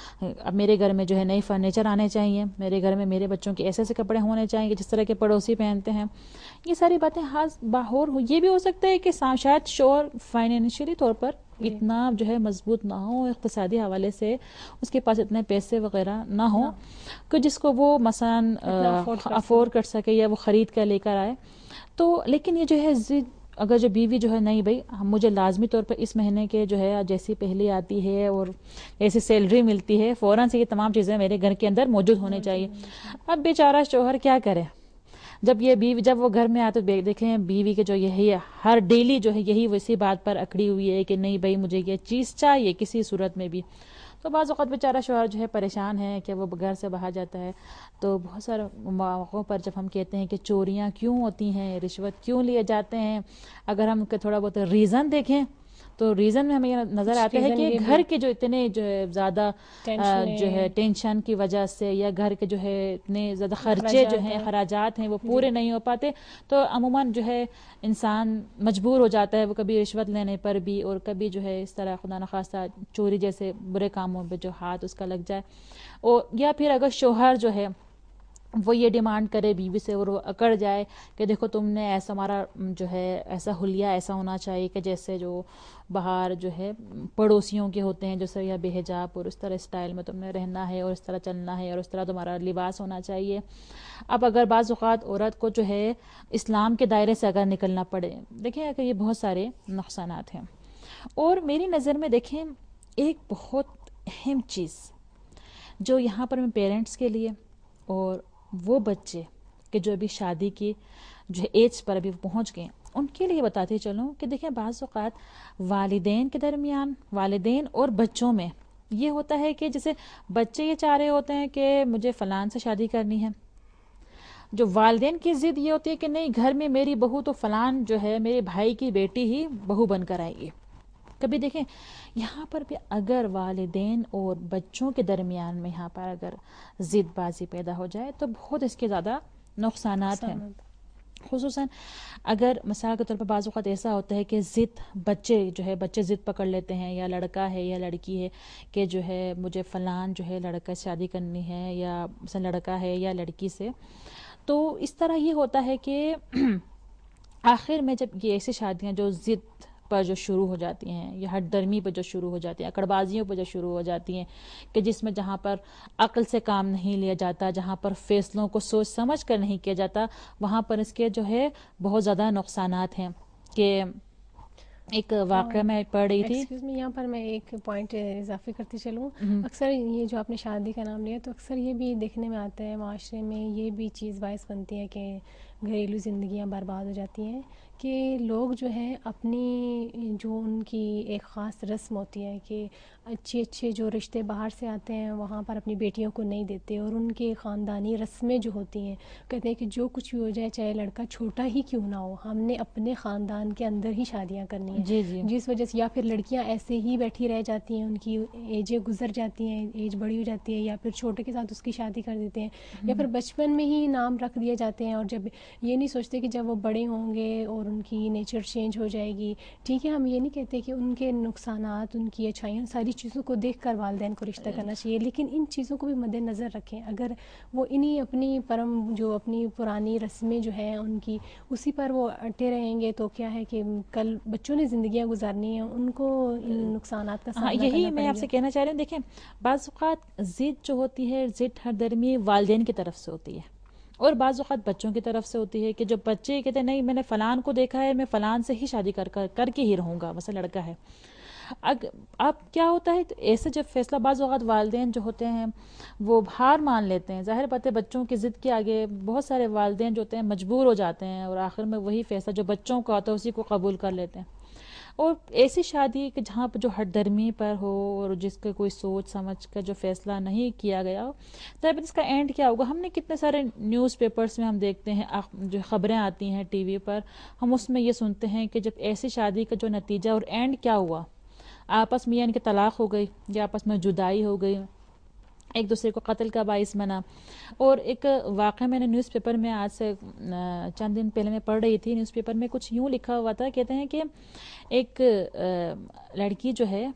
اب میرے گھر میں جو ہے نئی فرنیچر آنے چاہیے، میرے گھر میں میرے بچوں کے ایسے ایسے کپڑے ہونے چاہیے جس طرح کے پڑوسی پہنتے ہیں. یہ ساری باتیں ہاتھ باہر ہو. یہ بھی ہو سکتا ہے کہ شاید شوہر فائنینشیلی طور پر اتنا جو ہے مضبوط نہ ہو، اقتصادی حوالے سے اس کے پاس اتنے پیسے وغیرہ نہ ہوں کہ جس کو وہ مثلاً افورڈ کر سکے یا وہ خرید کر لے کر آئے. تو لیکن یہ جو ہے ضد اگر جو بیوی جو ہے نہیں بھائی مجھے لازمی طور پر اس مہینے کے جو ہے جیسی پہلی آتی ہے اور ایسی سیلری ملتی ہے فوراً سے یہ تمام چیزیں میرے گھر کے اندر موجود ہونے چاہیے. اب بیچارہ شوہر کیا کرے جب یہ بیوی جب وہ گھر میں آتے تو دیکھیں بیوی کے جو یہی ہر ڈیلی جو ہے یہی ویسی بات پر اکڑی ہوئی ہے کہ نہیں بھائی مجھے یہ چیز چاہیے کسی صورت میں بھی. تو بعض اوقات بیچارہ شوہر جو ہے پریشان ہے کہ وہ گھر سے باہر جاتا ہے. تو بہت سارے مواقعوں پر جب ہم کہتے ہیں کہ چوریاں کیوں ہوتی ہیں، رشوت کیوں لیے جاتے ہیں، اگر ہم تھوڑا بہت ریزن دیکھیں تو ریزن میں ہمیں یہ نظر آتا ہے کہ گھر کے جو اتنے جو ہے زیادہ جو ہے ٹینشن کی وجہ سے یا گھر کے جو ہے اتنے زیادہ خرچے جو ہیں خراجات ہیں وہ پورے نہیں ہو پاتے، تو عموماً جو ہے انسان مجبور ہو جاتا ہے وہ کبھی رشوت لینے پر بھی اور کبھی جو ہے اس طرح خدا نخواستہ چوری جیسے برے کاموں پہ جو ہاتھ اس کا لگ جائے. اور یا پھر اگر شوہر جو ہے وہ یہ ڈیمانڈ کرے بیوی سے اور وہ اکڑ جائے کہ دیکھو تم نے ایسا ہمارا جو ہے ایسا حلیہ ایسا ہونا چاہیے کہ جیسے جو باہر جو ہے پڑوسیوں کے ہوتے ہیں جیسے یا بے حجاب اور اس طرح اسٹائل میں تم نے رہنا ہے اور اس طرح چلنا ہے اور اس طرح تمہارا لباس ہونا چاہیے. اب اگر بعض اوقات عورت کو جو ہے اسلام کے دائرے سے اگر نکلنا پڑے، دیکھیں کہ یہ بہت سارے نقصانات ہیں. اور میری نظر میں دیکھیں ایک بہت اہم چیز جو یہاں پر میں پیرنٹس کے لیے اور وہ بچے کہ جو ابھی شادی کی جو ایج پر ابھی پہنچ گئے ان کے لیے بتاتی چلوں کہ دیکھیں بعض اوقات والدین کے درمیان، والدین اور بچوں میں یہ ہوتا ہے کہ جیسے بچے یہ چاہ رہے ہوتے ہیں کہ مجھے فلان سے شادی کرنی ہے، جو والدین کی ضد یہ ہوتی ہے کہ نہیں گھر میں میری بہو تو فلان جو ہے میرے بھائی کی بیٹی ہی بہو بن کر آئے گی. کبھی دیکھیں یہاں پر بھی اگر والدین اور بچوں کے درمیان میں یہاں پر اگر ضد بازی پیدا ہو جائے تو بہت اس کے زیادہ نقصانات ہیں. خصوصاً اگر مثال کے طور پر بعض اوقات ایسا ہوتا ہے کہ ضد بچے جو ہے بچے ضد پکڑ لیتے ہیں، یا لڑکا ہے یا لڑکی ہے کہ جو ہے مجھے فلان جو ہے لڑکا سے شادی کرنی ہے، یا مثلا لڑکا ہے یا لڑکی سے، تو اس طرح یہ ہوتا ہے کہ آخر میں جب یہ ایسی شادیاں جو ضد پر جو شروع ہو جاتی ہیں یا ہٹ درمی پہ جو شروع ہو جاتی ہیں، اکڑ بازیوں پہ جو شروع ہو جاتی ہیں کہ جس میں جہاں پر عقل سے کام نہیں لیا جاتا، جہاں پر فیصلوں کو سوچ سمجھ کر نہیں کیا جاتا، وہاں پر اس کے جو ہے بہت زیادہ نقصانات ہیں. کہ ایک واقعہ میں پڑھ رہی تھی، ایکسکیوز می، یہاں پر میں ایک پوائنٹ اضافی کرتی چلوں. اکثر یہ جو آپ نے شادی کا نام لیا تو اکثر یہ بھی دیکھنے میں آتا ہے معاشرے میں، یہ بھی چیز باعث بنتی ہے کہ گھریلو زندگیاں برباد ہو جاتی ہیں کہ لوگ جو ہیں اپنی جو ان کی ایک خاص رسم ہوتی ہے کہ اچھے اچھے جو رشتے باہر سے آتے ہیں وہاں پر اپنی بیٹیوں کو نہیں دیتے، اور ان کے خاندانی رسمیں جو ہوتی ہیں کہتے ہیں کہ جو کچھ بھی ہو جائے چاہے لڑکا چھوٹا ہی کیوں نہ ہو ہم نے اپنے خاندان کے اندر ہی شادیاں کرنی ہیں. جی جی جس وجہ سے یا پھر لڑکیاں ایسے ہی بیٹھی رہ جاتی ہیں، ان کی ایجیں گزر جاتی ہیں، ایج بڑی ہو جاتی ہے، یا پھر چھوٹے کے ساتھ اس کی شادی کر دیتے ہیں، یا پھر بچپن میں ہی نام رکھ دیے جاتے ہیں، اور جب یہ نہیں سوچتے کہ جب وہ بڑے ہوں گے اور ان کی نیچر چینج ہو جائے گی. ٹھیک ہے، ہم یہ نہیں کہتے کہ ان کے نقصانات، ان کی اچھائیاں، ساری چیزوں کو دیکھ کر والدین کو رشتہ کرنا چاہیے، لیکن ان چیزوں کو بھی مد نظر رکھیں. اگر وہ انہی اپنی پرم جو اپنی پرانی رسمیں جو ہیں ان کی اسی پر وہ اٹے رہیں گے تو کیا ہے کہ کل بچوں نے زندگیاں گزارنی ہیں، ان کو ان نقصانات کا ہاں سامنا یہی کرنا میں پڑے آپ گا. سے کہنا چاہ رہی ہوں. دیکھیں بعض اوقات ضد جو ہوتی ہے، ضد ہر درمی والدین کی طرف سے ہوتی ہے، اور بعض اوقات بچوں کی طرف سے ہوتی ہے کہ جو بچے کہتے ہیں نہیں میں نے فلان کو دیکھا ہے، میں فلان سے ہی شادی کر کر کر کے ہی رہوں گا، مثلا لڑکا ہے. اب اب کیا ہوتا ہے ایسے جب فیصلہ بعض اوقات والدین جو ہوتے ہیں وہ ہار مان لیتے ہیں. ظاہر بات ہے بچوں کی ضد کے آگے بہت سارے والدین جو ہوتے ہیں مجبور ہو جاتے ہیں، اور آخر میں وہی فیصلہ جو بچوں کا ہوتا ہے اسی کو قبول کر لیتے ہیں. اور ایسی شادی کہ جہاں پر جو ہٹ درمی پر ہو اور جس کا کوئی سوچ سمجھ کر جو فیصلہ نہیں کیا گیا ہو، ظاہر اس کا اینڈ کیا ہوگا. ہم نے کتنے سارے نیوز پیپرز میں ہم دیکھتے ہیں جو خبریں آتی ہیں ٹی وی پر، ہم اس میں یہ سنتے ہیں کہ جب ایسی شادی کا جو نتیجہ اور اینڈ کیا ہوا، آپس میں ان کے طلاق ہو گئی یا آپس میں جدائی ہو گئی، ایک دوسرے کو قتل کا باعث بنا. اور ایک واقعہ میں نے نیوز پیپر میں آج سے چند دن پہلے میں پڑھ رہی تھی، نیوز پیپر میں کچھ یوں لکھا ہوا تھا، کہتے ہیں کہ ایک لڑکی جو ہے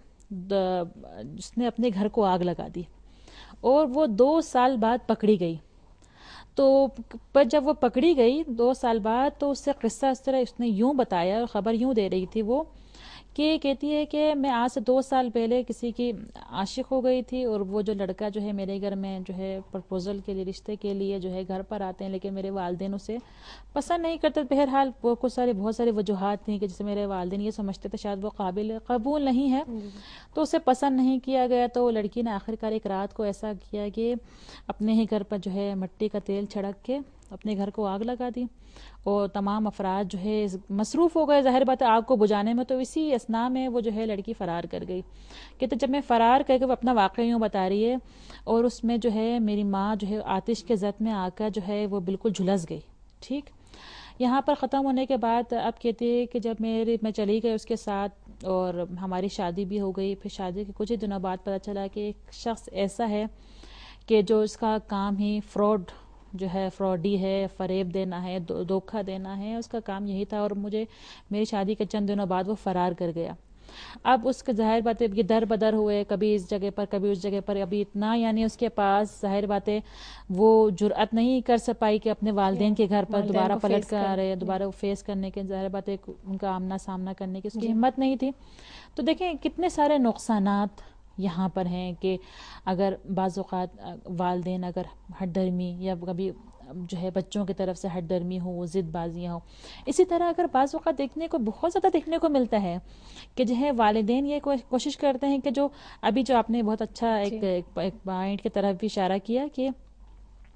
جس نے اپنے گھر کو آگ لگا دی اور وہ دو سال بعد پکڑی گئی. تو پر جب وہ پکڑی گئی دو سال بعد تو اس سے قصہ اس طرح اس نے یوں بتایا، اور خبر یوں دے رہی تھی وہ کہ کہتی ہے کہ میں آج سے دو سال پہلے کسی کی عاشق ہو گئی تھی، اور وہ جو لڑکا جو ہے میرے گھر میں جو ہے پرپوزل کے لیے، رشتے کے لیے جو ہے گھر پر آتے ہیں، لیکن میرے والدین اسے پسند نہیں کرتے. بہرحال وہ کچھ سارے بہت سارے وجوہات تھیں کہ جسے میرے والدین یہ سمجھتے تھے شاید وہ قابل قبول نہیں ہے، تو اسے پسند نہیں کیا گیا. تو لڑکی نے آخر کار ایک رات کو ایسا کیا کہ اپنے ہی گھر پر جو ہے مٹی کا تیل چھڑک کے اپنے گھر کو آگ لگا دی، اور تمام افراد جو ہے مصروف ہو گئے ظاہر بات ہے آگ کو بجھانے میں. تو اسی اسنا میں وہ جو ہے لڑکی فرار کر گئی. کہتے جب میں فرار کر کے وہ اپنا واقعہ یوں بتا رہی ہے، اور اس میں جو ہے میری ماں جو ہے آتش کے زد میں آ کر جو ہے وہ بالکل جھلس گئی. ٹھیک یہاں پر ختم ہونے کے بعد اب کہتے ہیں کہ جب میری میں چلی گئی اس کے ساتھ اور ہماری شادی بھی ہو گئی، پھر شادی کے کچھ ہی دنوں بعد پتہ چلا کہ ایک شخص ایسا ہے کہ جو اس کا کام ہی فراڈ جو ہے فراڈی ہے، فریب دینا ہے، دھوکہ دینا ہے، اس کا کام یہی تھا. اور مجھے میری شادی کے چند دنوں بعد وہ فرار کر گیا. اب اس کے ظاہر بات ہے یہ در بدر ہوئے، کبھی اس جگہ پر کبھی اس جگہ پر، ابھی اتنا یعنی اس کے پاس ظاہر بات ہے وہ جرأت نہیں کر سپائی کہ اپنے والدین کے گھر پر دوبارہ پلٹ کر رہے دوبارہ فیس کرنے کے، ظاہر بات ہے ان کا آمنا سامنا کرنے کی اس کی ہمت نہیں تھی. تو دیکھیں کتنے سارے نقصانات یہاں پر ہیں کہ اگر بعض اوقات والدین اگر ہٹ درمی یا کبھی جو ہے بچوں کی طرف سے ہٹ درمی ہو، ضد بازیاں ہوں. اسی طرح اگر بعض اوقات دیکھنے کو بہت زیادہ دیکھنے کو ملتا ہے کہ جو ہے والدین یہ کوشش کرتے ہیں کہ جو ابھی جو آپ نے بہت اچھا ایک پوائنٹ کی طرف بھی اشارہ کیا کہ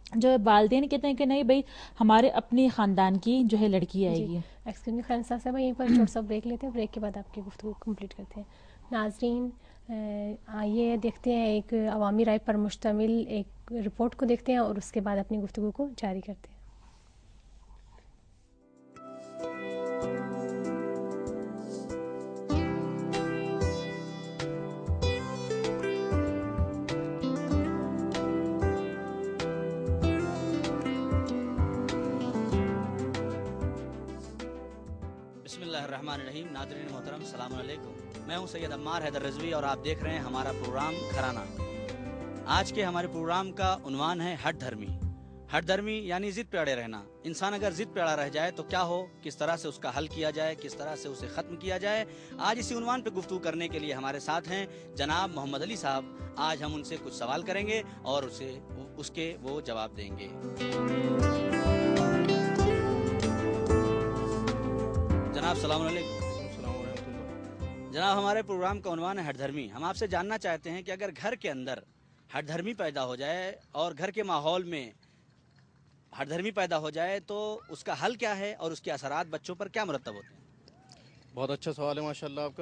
جو والدین کہتے ہیں کہ نہیں بھائی ہمارے اپنی خاندان کی جو ہے لڑکی آئے گی. ایکسکیوز می خان صاحب یہیں پر چھوٹا سا بریک لیتے ہیں, بریک کے بعد آپ کی گفتگو کمپلیٹ کرتے ہیں. ناظرین آئیے دیکھتے ہیں ایک عوامی رائے پر مشتمل ایک رپورٹ کو دیکھتے ہیں اور اس کے بعد اپنی گفتگو کو جاری کرتے ہیں. بسم اللہ الرحمن الرحیم. ناظرین محترم السلام علیکم. میں ہوں سید عمار حیدر رضوی اور آپ دیکھ رہے ہیں ہمارا پروگرام گھرانہ. آج کے ہمارے پروگرام کا عنوان ہے ہٹ دھرمی. ہٹ دھرمی یعنی ضد پہ اڑے رہنا. انسان اگر ضد پہ اڑا رہ جائے تو کیا ہو, کس طرح سے اس کا حل کیا جائے, کس طرح سے اسے ختم کیا جائے. آج اسی عنوان پہ گفتگو کرنے کے لیے ہمارے ساتھ ہیں جناب محمد علی صاحب. آج ہم ان سے کچھ سوال کریں گے اور اسے اس کے وہ جواب دیں گے. جناب السلام علیکم. جناب ہمارے پروگرام کا عنوان ہے ہٹ دھرمی. ہم آپ سے جاننا چاہتے ہیں کہ اگر گھر کے اندر ہٹ دھرمی پیدا ہو جائے اور گھر کے ماحول میں ہٹ دھرمی پیدا ہو جائے تو اس کا حل کیا ہے اور اس کے اثرات بچوں پر کیا مرتب ہوتے ہیں؟ بہت اچھا سوال ہے ماشاء اللہ آپ کا.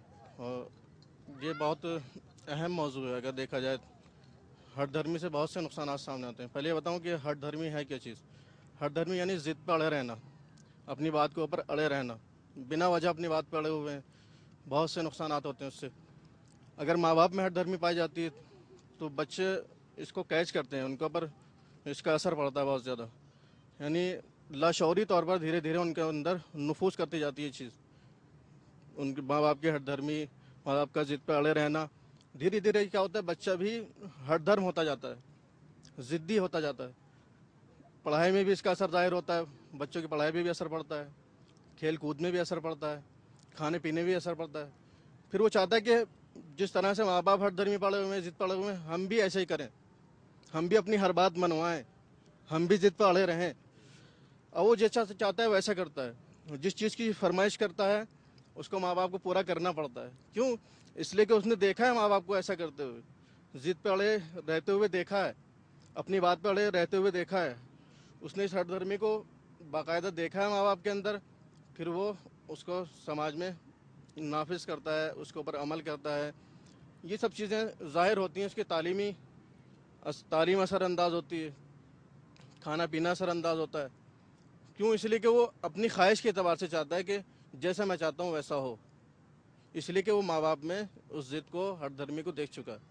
یہ بہت اہم موضوع ہے. اگر دیکھا جائے ہٹ دھرمی سے بہت سے نقصانات سامنے آتے ہیں. پہلے یہ بتاؤں کہ ہٹ دھرمی ہے کیا چیز. ہٹ دھرمی یعنی ضد پہ اڑے رہنا, اپنی بات کے اوپر اڑے رہنا, بنا وجہ اپنی بات پہ اڑے ہوئے ہیں. بہت سے نقصانات ہوتے ہیں اس سے. اگر ماں باپ میں ہٹ دھرمی پائی جاتی ہے تو بچے اس کو کیچ کرتے ہیں, ان کے اوپر اس کا اثر پڑتا ہے بہت زیادہ. یعنی لاشعوری طور پر دھیرے دھیرے ان کے اندر نفوذ کرتی جاتی ہے چیز. ان کے ماں باپ کی ہٹ دھرمی, ماں باپ کا ضد پہ اڑے رہنا, دھیرے دھیرے کیا ہوتا ہے بچہ بھی ہٹ دھرم ہوتا جاتا ہے, ضدی ہوتا جاتا ہے. پڑھائی میں بھی اس کا اثر ظاہر ہوتا ہے, بچوں کی پڑھائی میں بھی اثر پڑتا ہے, کھیل کود میں بھی اثر پڑتا ہے, کھانے پینے بھی اثر پڑتا ہے. پھر وہ چاہتا ہے کہ جس طرح سے ماں باپ ہٹ دھرمی پڑے ہوئے ہیں, ضد پڑے ہوئے ہیں, ہم بھی ایسے ہی کریں, ہم بھی اپنی ہر بات منوائیں, ہم بھی ضد پہ اڑے رہیں. اور وہ جیسا چاہتا ہے ویسا کرتا ہے. جس چیز کی فرمائش کرتا ہے اس کو ماں باپ کو پورا کرنا پڑتا ہے. کیوں؟ اس لیے کہ اس نے دیکھا ہے ماں باپ کو ایسا کرتے ہوئے, ضد پہ اڑے رہتے ہوئے دیکھا ہے, اپنی بات پہ اڑے رہتے ہوئے دیکھا ہے. اس نے اس ہٹ دھرمی کو باقاعدہ دیکھا ہے ماں باپ کے اندر. پھر وہ اس کو سماج میں نافذ کرتا ہے, اس کے اوپر عمل کرتا ہے. یہ سب چیزیں ظاہر ہوتی ہیں. اس کی تعلیمی تعلیم اثر انداز ہوتی ہے, کھانا پینا اثر انداز ہوتا ہے. کیوں؟ اس لیے کہ وہ اپنی خواہش کے اعتبار سے چاہتا ہے کہ جیسا میں چاہتا ہوں ویسا ہو. اس لیے کہ وہ ماں باپ میں اس ضد کو, ہٹ دھرمی کو دیکھ چکا ہے.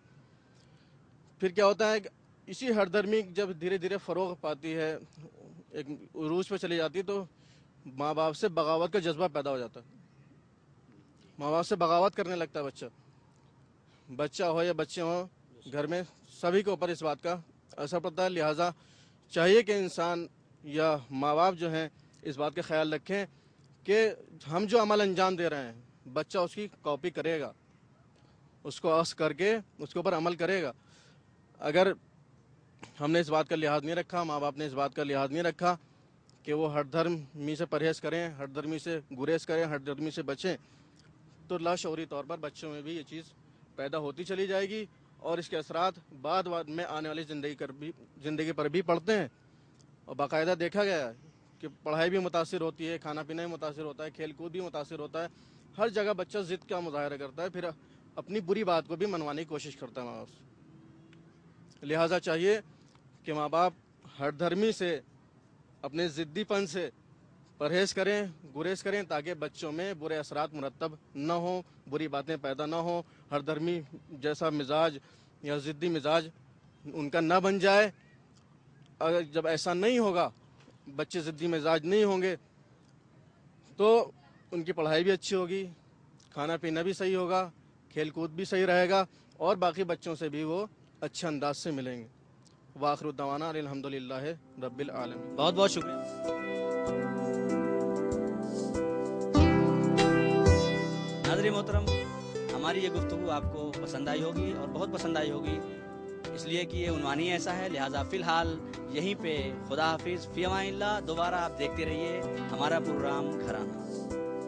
پھر کیا ہوتا ہے کہ اسی ہٹ دھرمی جب دھیرے دھیرے فروغ پاتی ہے, ایک عروج پہ چلی جاتی ہے, تو ماں باپ سے بغاوت کا جذبہ پیدا ہو جاتا ہے. ماں باپ سے بغاوت کرنے لگتا ہے بچہ. بچہ ہو یا بچے ہوں, گھر میں سبھی کے اوپر اس بات کا اثر پڑتا ہے. لہٰذا چاہیے کہ انسان یا ماں باپ جو ہیں اس بات کا خیال رکھیں کہ ہم جو عمل انجام دے رہے ہیں بچہ اس کی کاپی کرے گا, اس کو اخذ کر کے اس کے اوپر عمل کرے گا. اگر ہم نے اس بات کا لحاظ نہیں رکھا, ماں باپ نے اس بات کا لحاظ نہیں رکھا کہ وہ ہٹ دھرمی سے پرہیز کریں, ہٹ دھرمی سے گریز کریں, ہٹ دھرمی سے بچیں, تو لاشعوری طور پر بچوں میں بھی یہ چیز پیدا ہوتی چلی جائے گی. اور اس کے اثرات بعد بعد میں آنے والی زندگی پر بھی زندگی پر بھی پڑتے ہیں. اور باقاعدہ دیکھا گیا ہے کہ پڑھائی بھی متاثر ہوتی ہے, کھانا پینا بھی متاثر ہوتا ہے, کھیل کود بھی متاثر ہوتا ہے. ہر جگہ بچہ ضد کا مظاہرہ کرتا ہے, پھر اپنی بری بات کو بھی منوانے کی کوشش کرتا ہے ماں باپ سے. لہٰذا چاہیے کہ ماں باپ ہٹ دھرمی سے, اپنے ضدی پن سے پرہیز کریں, گریز کریں, تاکہ بچوں میں برے اثرات مرتب نہ ہوں, بری باتیں پیدا نہ ہوں, ہٹ دھرمی جیسا مزاج یا ضدی مزاج ان کا نہ بن جائے. اگر جب ایسا نہیں ہوگا, بچے ضدی مزاج نہیں ہوں گے, تو ان کی پڑھائی بھی اچھی ہوگی, کھانا پینا بھی صحیح ہوگا, کھیل کود بھی صحیح رہے گا, اور باقی بچوں سے بھی وہ اچھے انداز سے ملیں گے. وآخر الدعوانا الحمد للہ رب العالمین. بہت بہت شکریہ. ناظرین محترم, ہماری یہ گفتگو آپ کو پسند آئی ہوگی اور بہت پسند آئی ہوگی, اس لیے کہ یہ عنوان ہی ایسا ہے. لہٰذا فی الحال یہیں پہ خدا حافظ, فی امان اللہ. دوبارہ آپ دیکھتے رہیے ہمارا پروگرام گھرانہ.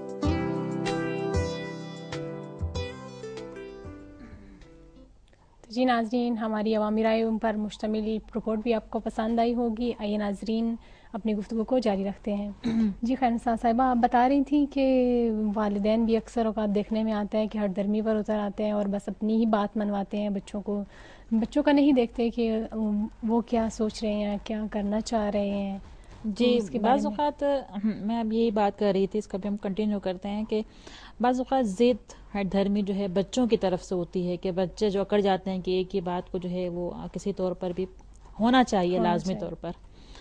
تو جی ناظرین، ہماری عوامی رائے پر مشتمل رپورٹ بھی آپ کو پسند آئی ہوگی. آئیے ناظرین اپنی گفتگو کو جاری رکھتے ہیں. جی خیر نساء صاحبہ، آپ بتا رہی تھیں کہ والدین بھی اکثر اوقات دیکھنے میں آتا ہے کہ ہر درمی پر اتر آتے ہیں اور بس اپنی ہی بات منواتے ہیں بچوں کو، بچوں کا نہیں دیکھتے کہ وہ کیا سوچ رہے ہیں، کیا کرنا چاہ رہے ہیں. جی بعض اوقات میں اب یہی بات کر رہی تھی، اس کا بھی ہم کنٹینیو کرتے ہیں کہ بعض اوقات ضد ہٹ دھرمی جو ہے بچوں کی طرف سے ہوتی ہے کہ بچے جو اکڑ جاتے ہیں کہ ایک ہی بات کو جو ہے وہ کسی طور پر بھی ہونا چاہیے لازمی طور پر.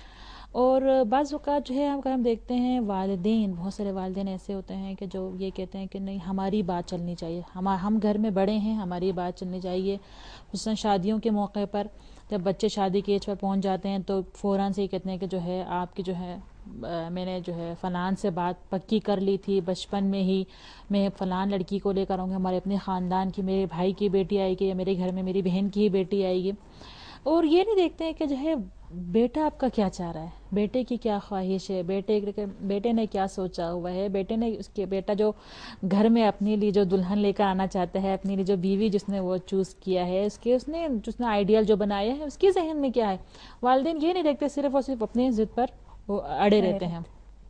اور بعض اوقات جو ہے اگر ہم دیکھتے ہیں والدین، بہت سارے والدین ایسے ہوتے ہیں کہ جو یہ کہتے ہیں کہ نہیں ہماری بات چلنی چاہیے، ہم ہم گھر میں بڑے ہیں، ہماری بات چلنی چاہیے. خصوصاً شادیوں کے موقع پر جب بچے شادی کے ایج پر پہنچ جاتے ہیں تو فوراً سے یہ کہتے ہیں کہ جو ہے آپ کی جو ہے میں نے جو ہے فلان سے بات پکی کر لی تھی بچپن میں ہی، میں فلان لڑکی کو لے کر آؤں گی، ہمارے اپنے خاندان کی، میرے بھائی کی بیٹی آئے گی یا میرے گھر میں میری بہن کی ہی بیٹی آئے گی. اور یہ نہیں دیکھتے ہیں کہ جو ہے بیٹا آپ کا کیا چاہ رہا ہے، بیٹے کی کیا خواہش ہے، بیٹے بیٹے نے کیا سوچا ہوا ہے، بیٹے نے اس کے بیٹا جو گھر میں اپنے لیے جو دلہن لے کر آنا چاہتا ہے، اپنے لیے جو بیوی جس نے وہ چوز کیا ہے، اس کے اس نے جس نے آئیڈیل جو بنایا ہے اس کے ذہن میں کیا ہے. والدین یہ نہیں دیکھتے، صرف اور صرف اپنے ضد پر وہ اڑے رہتے ہیں.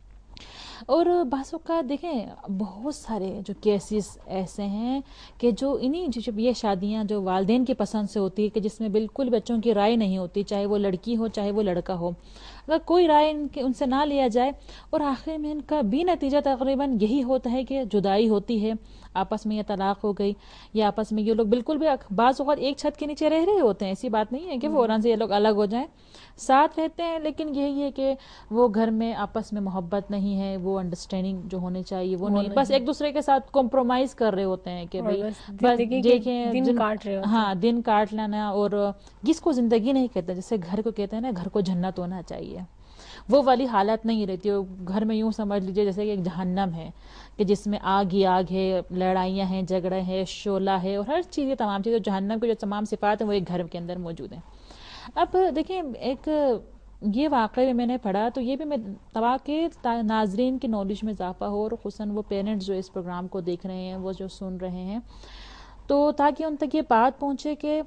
اور بعض اوقات دیکھیں بہت سارے جو کیسز ایسے ہیں کہ جو انہیں جو یہ شادیاں جو والدین کی پسند سے ہوتی ہے کہ جس میں بالکل بچوں کی رائے نہیں ہوتی، چاہے وہ لڑکی ہو چاہے وہ لڑکا ہو، اگر کوئی رائے ان کے ان سے نہ لیا جائے اور آخر میں ان کا بھی نتیجہ تقریباً یہی ہوتا ہے کہ جدائی ہوتی ہے، آپس میں یہ طلاق ہو گئی، یا آپس میں یہ لوگ بالکل بھی بعض اوقات ایک چھت کے نیچے رہ رہے ہوتے ہیں، ایسی بات نہیں ہے کہ فوراً سے یہ لوگ الگ ہو جائیں، ساتھ رہتے ہیں لیکن یہی ہے کہ وہ گھر میں آپس میں محبت نہیں ہے، وہ انڈرسٹینڈنگ جو ہونی چاہیے وہ نہیں، بس ایک دوسرے کے ساتھ کمپرومائز کر رہے ہوتے ہیں کہ بھائی بس دیکھیں دن کاٹ رہے ہوتے ہیں، ہاں دن کاٹ لینا. اور جس کو زندگی نہیں کہتے، جیسے گھر کو کہتے ہیں نا گھر کو جنت ہونا چاہیے، وہ والی حالت نہیں رہتی. گھر میں یوں سمجھ لیجیے جیسے کہ ایک جہنم ہے کہ جس میں آگ ہی آگ ہے، لڑائیاں ہیں، جھگڑے ہیں، شعلہ ہے اور ہر چیز، تمام چیزیں جہنم کی جو تمام صفات ہیں وہ ایک گھر کے اندر موجود ہیں. اب دیکھیں ایک یہ واقعہ میں نے پڑھا تو یہ بھی میں تاکہ ناظرین کی نالج میں اضافہ ہو اور خصوصاً وہ پیرنٹس جو اس پروگرام کو دیکھ رہے ہیں، وہ جو سن رہے ہیں، تو تاکہ ان تک یہ بات پہنچے کہ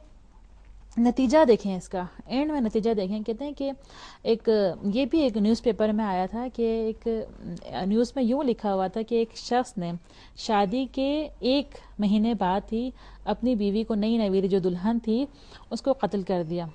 نتیجہ دیکھیں، اس کا اینڈ میں نتیجہ دیکھیں. کہتے ہیں کہ ایک یہ بھی ایک نیوز پیپر میں آیا تھا کہ ایک نیوز میں یوں لکھا ہوا تھا کہ ایک شخص نے شادی کے ایک مہینے بعد ہی اپنی بیوی کو، نئی نویلی جو دلہن تھی، اس کو قتل کر دیا.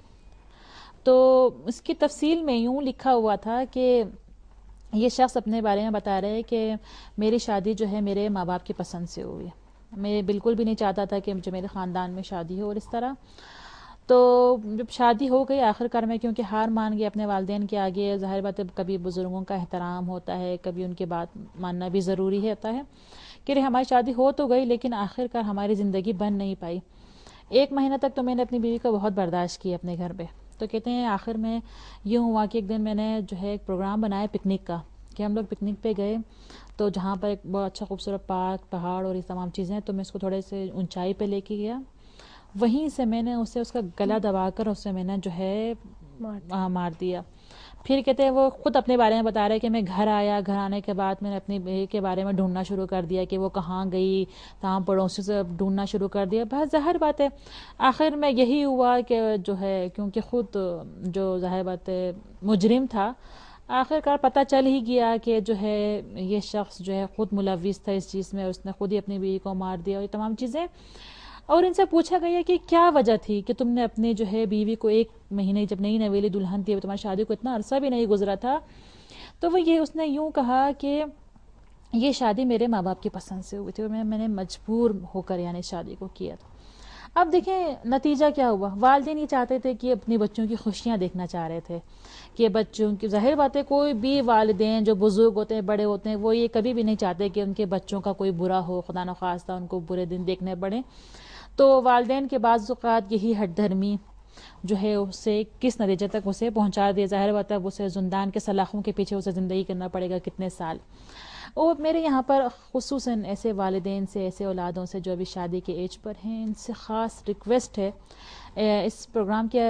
تو اس کی تفصیل میں یوں لکھا ہوا تھا کہ یہ شخص اپنے بارے میں بتا رہے کہ میری شادی جو ہے میرے ماں باپ کی پسند سے ہوئی، میں بالکل بھی نہیں چاہتا تھا کہ جو میرے خاندان میں شادی ہو اور اس طرح. تو جب شادی ہو گئی آخر کار میں کیونکہ ہار مان گئی اپنے والدین کے آگے، ظاہر بات ہے کبھی بزرگوں کا احترام ہوتا ہے، کبھی ان کی بات ماننا بھی ضروری ہوتا ہے کہ ہماری شادی ہو تو گئی لیکن آخر کار ہماری زندگی بن نہیں پائی. ایک مہینہ تک تو میں نے اپنی بیوی کا بہت برداشت کی اپنے گھر پہ. تو کہتے ہیں آخر میں یوں ہوا کہ ایک دن میں نے جو ہے ایک پروگرام بنایا پکنک کا، کہ ہم لوگ پکنک پہ گئے تو جہاں پر ایک بہت اچھا خوبصورت پارک، پہاڑ اور یہ تمام چیزیں، تو میں اس کو تھوڑے سے اونچائی پہ لے کے گیا. وہیں سے میں نے اسے اس کا گلا دبا کر اسے میں نے جو ہے مار دیا. پھر کہتے ہیں وہ خود اپنے بارے میں بتا رہے کہ میں گھر آیا، گھر آنے کے بعد میں نے اپنی بیوی کے بارے میں ڈھونڈنا شروع کر دیا کہ وہ کہاں گئی، تمام پڑوسی سے ڈھونڈنا شروع کر دیا. بہت ظاہر بات ہے آخر میں یہی ہوا کہ جو ہے کیونکہ خود جو ظاہر بات ہے مجرم تھا، آخر کار پتہ چل ہی گیا کہ جو ہے یہ شخص جو ہے خود ملوث تھا اس چیز میں، اس نے خود ہی اپنی بیوی کو مار دیا اور یہ تمام چیزیں. اور ان سے پوچھا گیا کہ کیا وجہ تھی کہ تم نے اپنے جو ہے بیوی کو ایک مہینے جب نئی نویلی دلہن تھی، تمہاری شادی کو اتنا عرصہ بھی نہیں گزرا تھا، تو وہ یہ اس نے یوں کہا کہ یہ شادی میرے ماں باپ کی پسند سے ہوئی تھی اور میں میں نے مجبور ہو کر یعنی شادی کو کیا تھا. اب دیکھیں نتیجہ کیا ہوا، والدین یہ چاہتے تھے کہ اپنی بچوں کی خوشیاں دیکھنا چاہ رہے تھے کہ بچوں کی، ظاہر بات ہے کوئی بھی والدین جو بزرگ ہوتے ہیں، بڑے ہوتے ہیں، وہ یہ کبھی بھی نہیں چاہتے کہ ان کے بچوں کا کوئی برا ہو، خدا نخواستہ ان کو برے دن دیکھنے پڑیں. تو والدین کے بعض اوقات یہی ہٹ دھرمی جو ہے اسے کس نتیجے تک اسے پہنچا دیا، ظاہر بات ہے اسے زندان کے سلاخوں کے پیچھے اسے زندگی کرنا پڑے گا کتنے سال. اور میرے یہاں پر خصوصاً ایسے والدین سے، ایسے اولادوں سے جو ابھی شادی کے ایج پر ہیں، ان سے خاص ریکویسٹ ہے اس پروگرام کے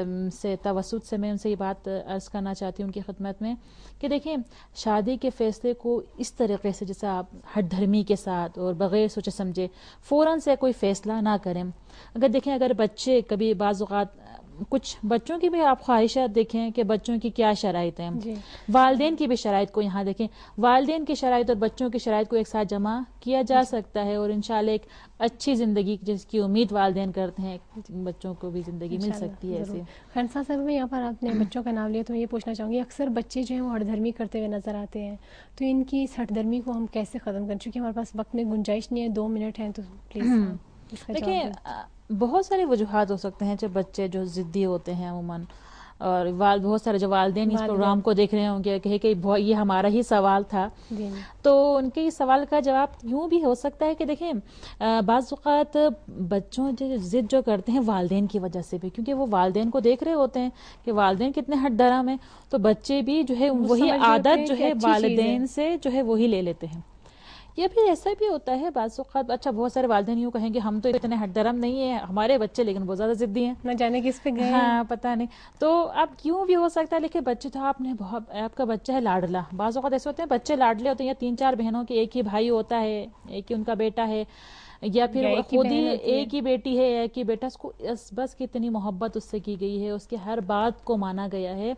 سے توسط سے میں ان سے یہ بات عرض کرنا چاہتی ہوں ان کی خدمت میں کہ دیکھیں شادی کے فیصلے کو اس طریقے سے جیسے آپ ہٹ دھرمی کے ساتھ اور بغیر سوچے سمجھے فوراً سے کوئی فیصلہ نہ کریں. اگر دیکھیں اگر بچے کبھی بعض اوقات کچھ بچوں کی بھی آپ خواہشات دیکھیں کہ بچوں کی کیا شرائط ہیں, جی. والدین کی بھی شرائط کو یہاں دیکھیں, والدین کی شرائط اور بچوں کی شرائط کو ایک ساتھ جمع کیا جا سکتا ہے اور انشاءاللہ ایک اچھی زندگی جس کی امید والدین کرتے ہیں بچوں کو بھی زندگی مل سکتی ہے ایسے. خنسا صاحب میں یہاں پر آپ نے بچوں کا نام لیا تو میں یہ پوچھنا چاہوں گی اکثر بچے جو ہیں وہ ہٹ دھرمی کرتے ہوئے نظر آتے ہیں, تو ان کی اس ہٹ دھرمی کو ہم کیسے ختم کریں, چونکہ ہمارے پاس وقت میں گنجائش نہیں ہے, دو منٹ ہیں تو پلیز اس کا دیکھیں جواب. بہت سارے وجوہات ہو سکتے ہیں جب بچے جو ضدی ہوتے ہیں عموماً, اور والد بہت سارے جو والدین اس پروگرام کو دیکھ رہے ہوں گے کہ کہ یہ ہمارا ہی سوال تھا, تو ان کے اس سوال کا جواب یوں بھی ہو سکتا ہے کہ دیکھیں بعض اوقات بچوں جو ضد جو کرتے ہیں والدین کی وجہ سے بھی, کیونکہ وہ والدین کو دیکھ رہے ہوتے ہیں کہ والدین کتنے ہٹ درم ہیں, تو بچے بھی جو ہے وہی عادت جو ہے والدین سے جو ہے وہی لے لیتے ہیں. یا پھر ایسا بھی ہوتا ہے بعض اوقات, اچھا بہت سارے والدین یوں کہیں گے ہم تو اتنے ہٹ درم نہیں ہیں ہمارے بچے, لیکن بہت زیادہ ضدی ہیں, نہ جانے کس پہ گئے, ہاں پتہ نہیں. تو اب کیوں بھی ہو سکتا ہے, لیکن بچے تو آپ نے بہت, آپ کا بچہ ہے لاڈلا, بعض اوقات ایسے ہوتے ہیں بچے لاڈلے ہوتے ہیں, یا تین چار بہنوں کے ایک ہی بھائی ہوتا ہے, ایک ہی ان کا بیٹا ہے, یا پھر خود ہی ایک ہی بیٹی ہے, ایک ہی بیٹا, اس کو بس کتنی محبت اس سے کی گئی ہے, اس کے ہر بات کو مانا گیا ہے.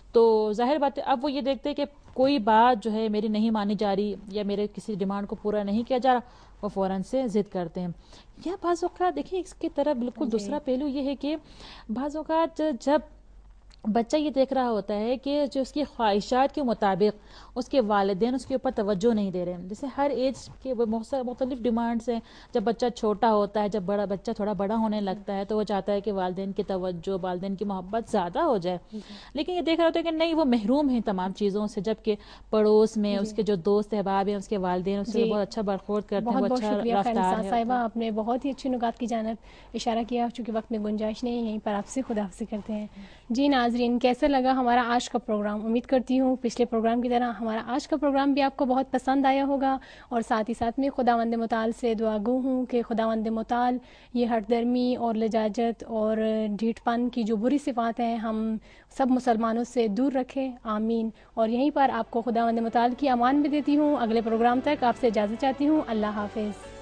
تو ظاہر بات ہے اب وہ یہ دیکھتے ہیں کہ کوئی بات جو ہے میری نہیں مانی جا رہی یا میرے کسی ڈیمانڈ کو پورا نہیں کیا جا رہا, وہ فوراً سے ضد کرتے ہیں. یا بعض اوقات دیکھیں اس کی طرف بالکل دوسرا پہلو یہ ہے کہ بعض اوقات جب بچہ یہ دیکھ رہا ہوتا ہے کہ جو اس کی خواہشات کے مطابق اس کے والدین اس کے اوپر توجہ نہیں دے رہے ہیں, جیسے ہر ایج کے مختلف ڈیمانڈس ہیں. جب بچہ چھوٹا ہوتا ہے, جب بڑا بچہ تھوڑا بڑا ہونے لگتا ہے, تو وہ چاہتا ہے کہ والدین کی توجہ, والدین کی محبت زیادہ ہو جائے, لیکن یہ دیکھ رہا ہوتا ہے کہ نہیں وہ محروم ہیں تمام چیزوں سے, جبکہ پڑوس میں اس کے جو دوست احباب ہیں, اس کے والدین اس سے بہت اچھا برخورد کرتے ہیں, بہت بہت بہت شکریہ اچھا خیرنسا رفتار ہے. صاحبہ, آپ نے بہت ہی اچھے نکات کی جانب اشارہ کیا, چونکہ وقت میں گنجائش نہیں, یہیں پر آپ سے خداحافظی کرتے ہیں. جی ناظرین, کیسا لگا ہمارا آج کا پروگرام؟ امید کرتی ہوں پچھلے پروگرام کی طرح ہمارا آج کا پروگرام بھی آپ کو بہت پسند آیا ہوگا, اور ساتھ ہی ساتھ میں خداوند متعال سے دعا گو ہوں کہ خداوند متعال یہ ہٹ درمی اور لجاجت اور ڈھیٹ پن کی جو بری صفات ہیں ہم سب مسلمانوں سے دور رکھے, آمین. اور یہیں پر آپ کو خداوند متعال کی امان بھی دیتی ہوں. اگلے پروگرام تک آپ سے اجازت چاہتی ہوں. اللہ حافظ.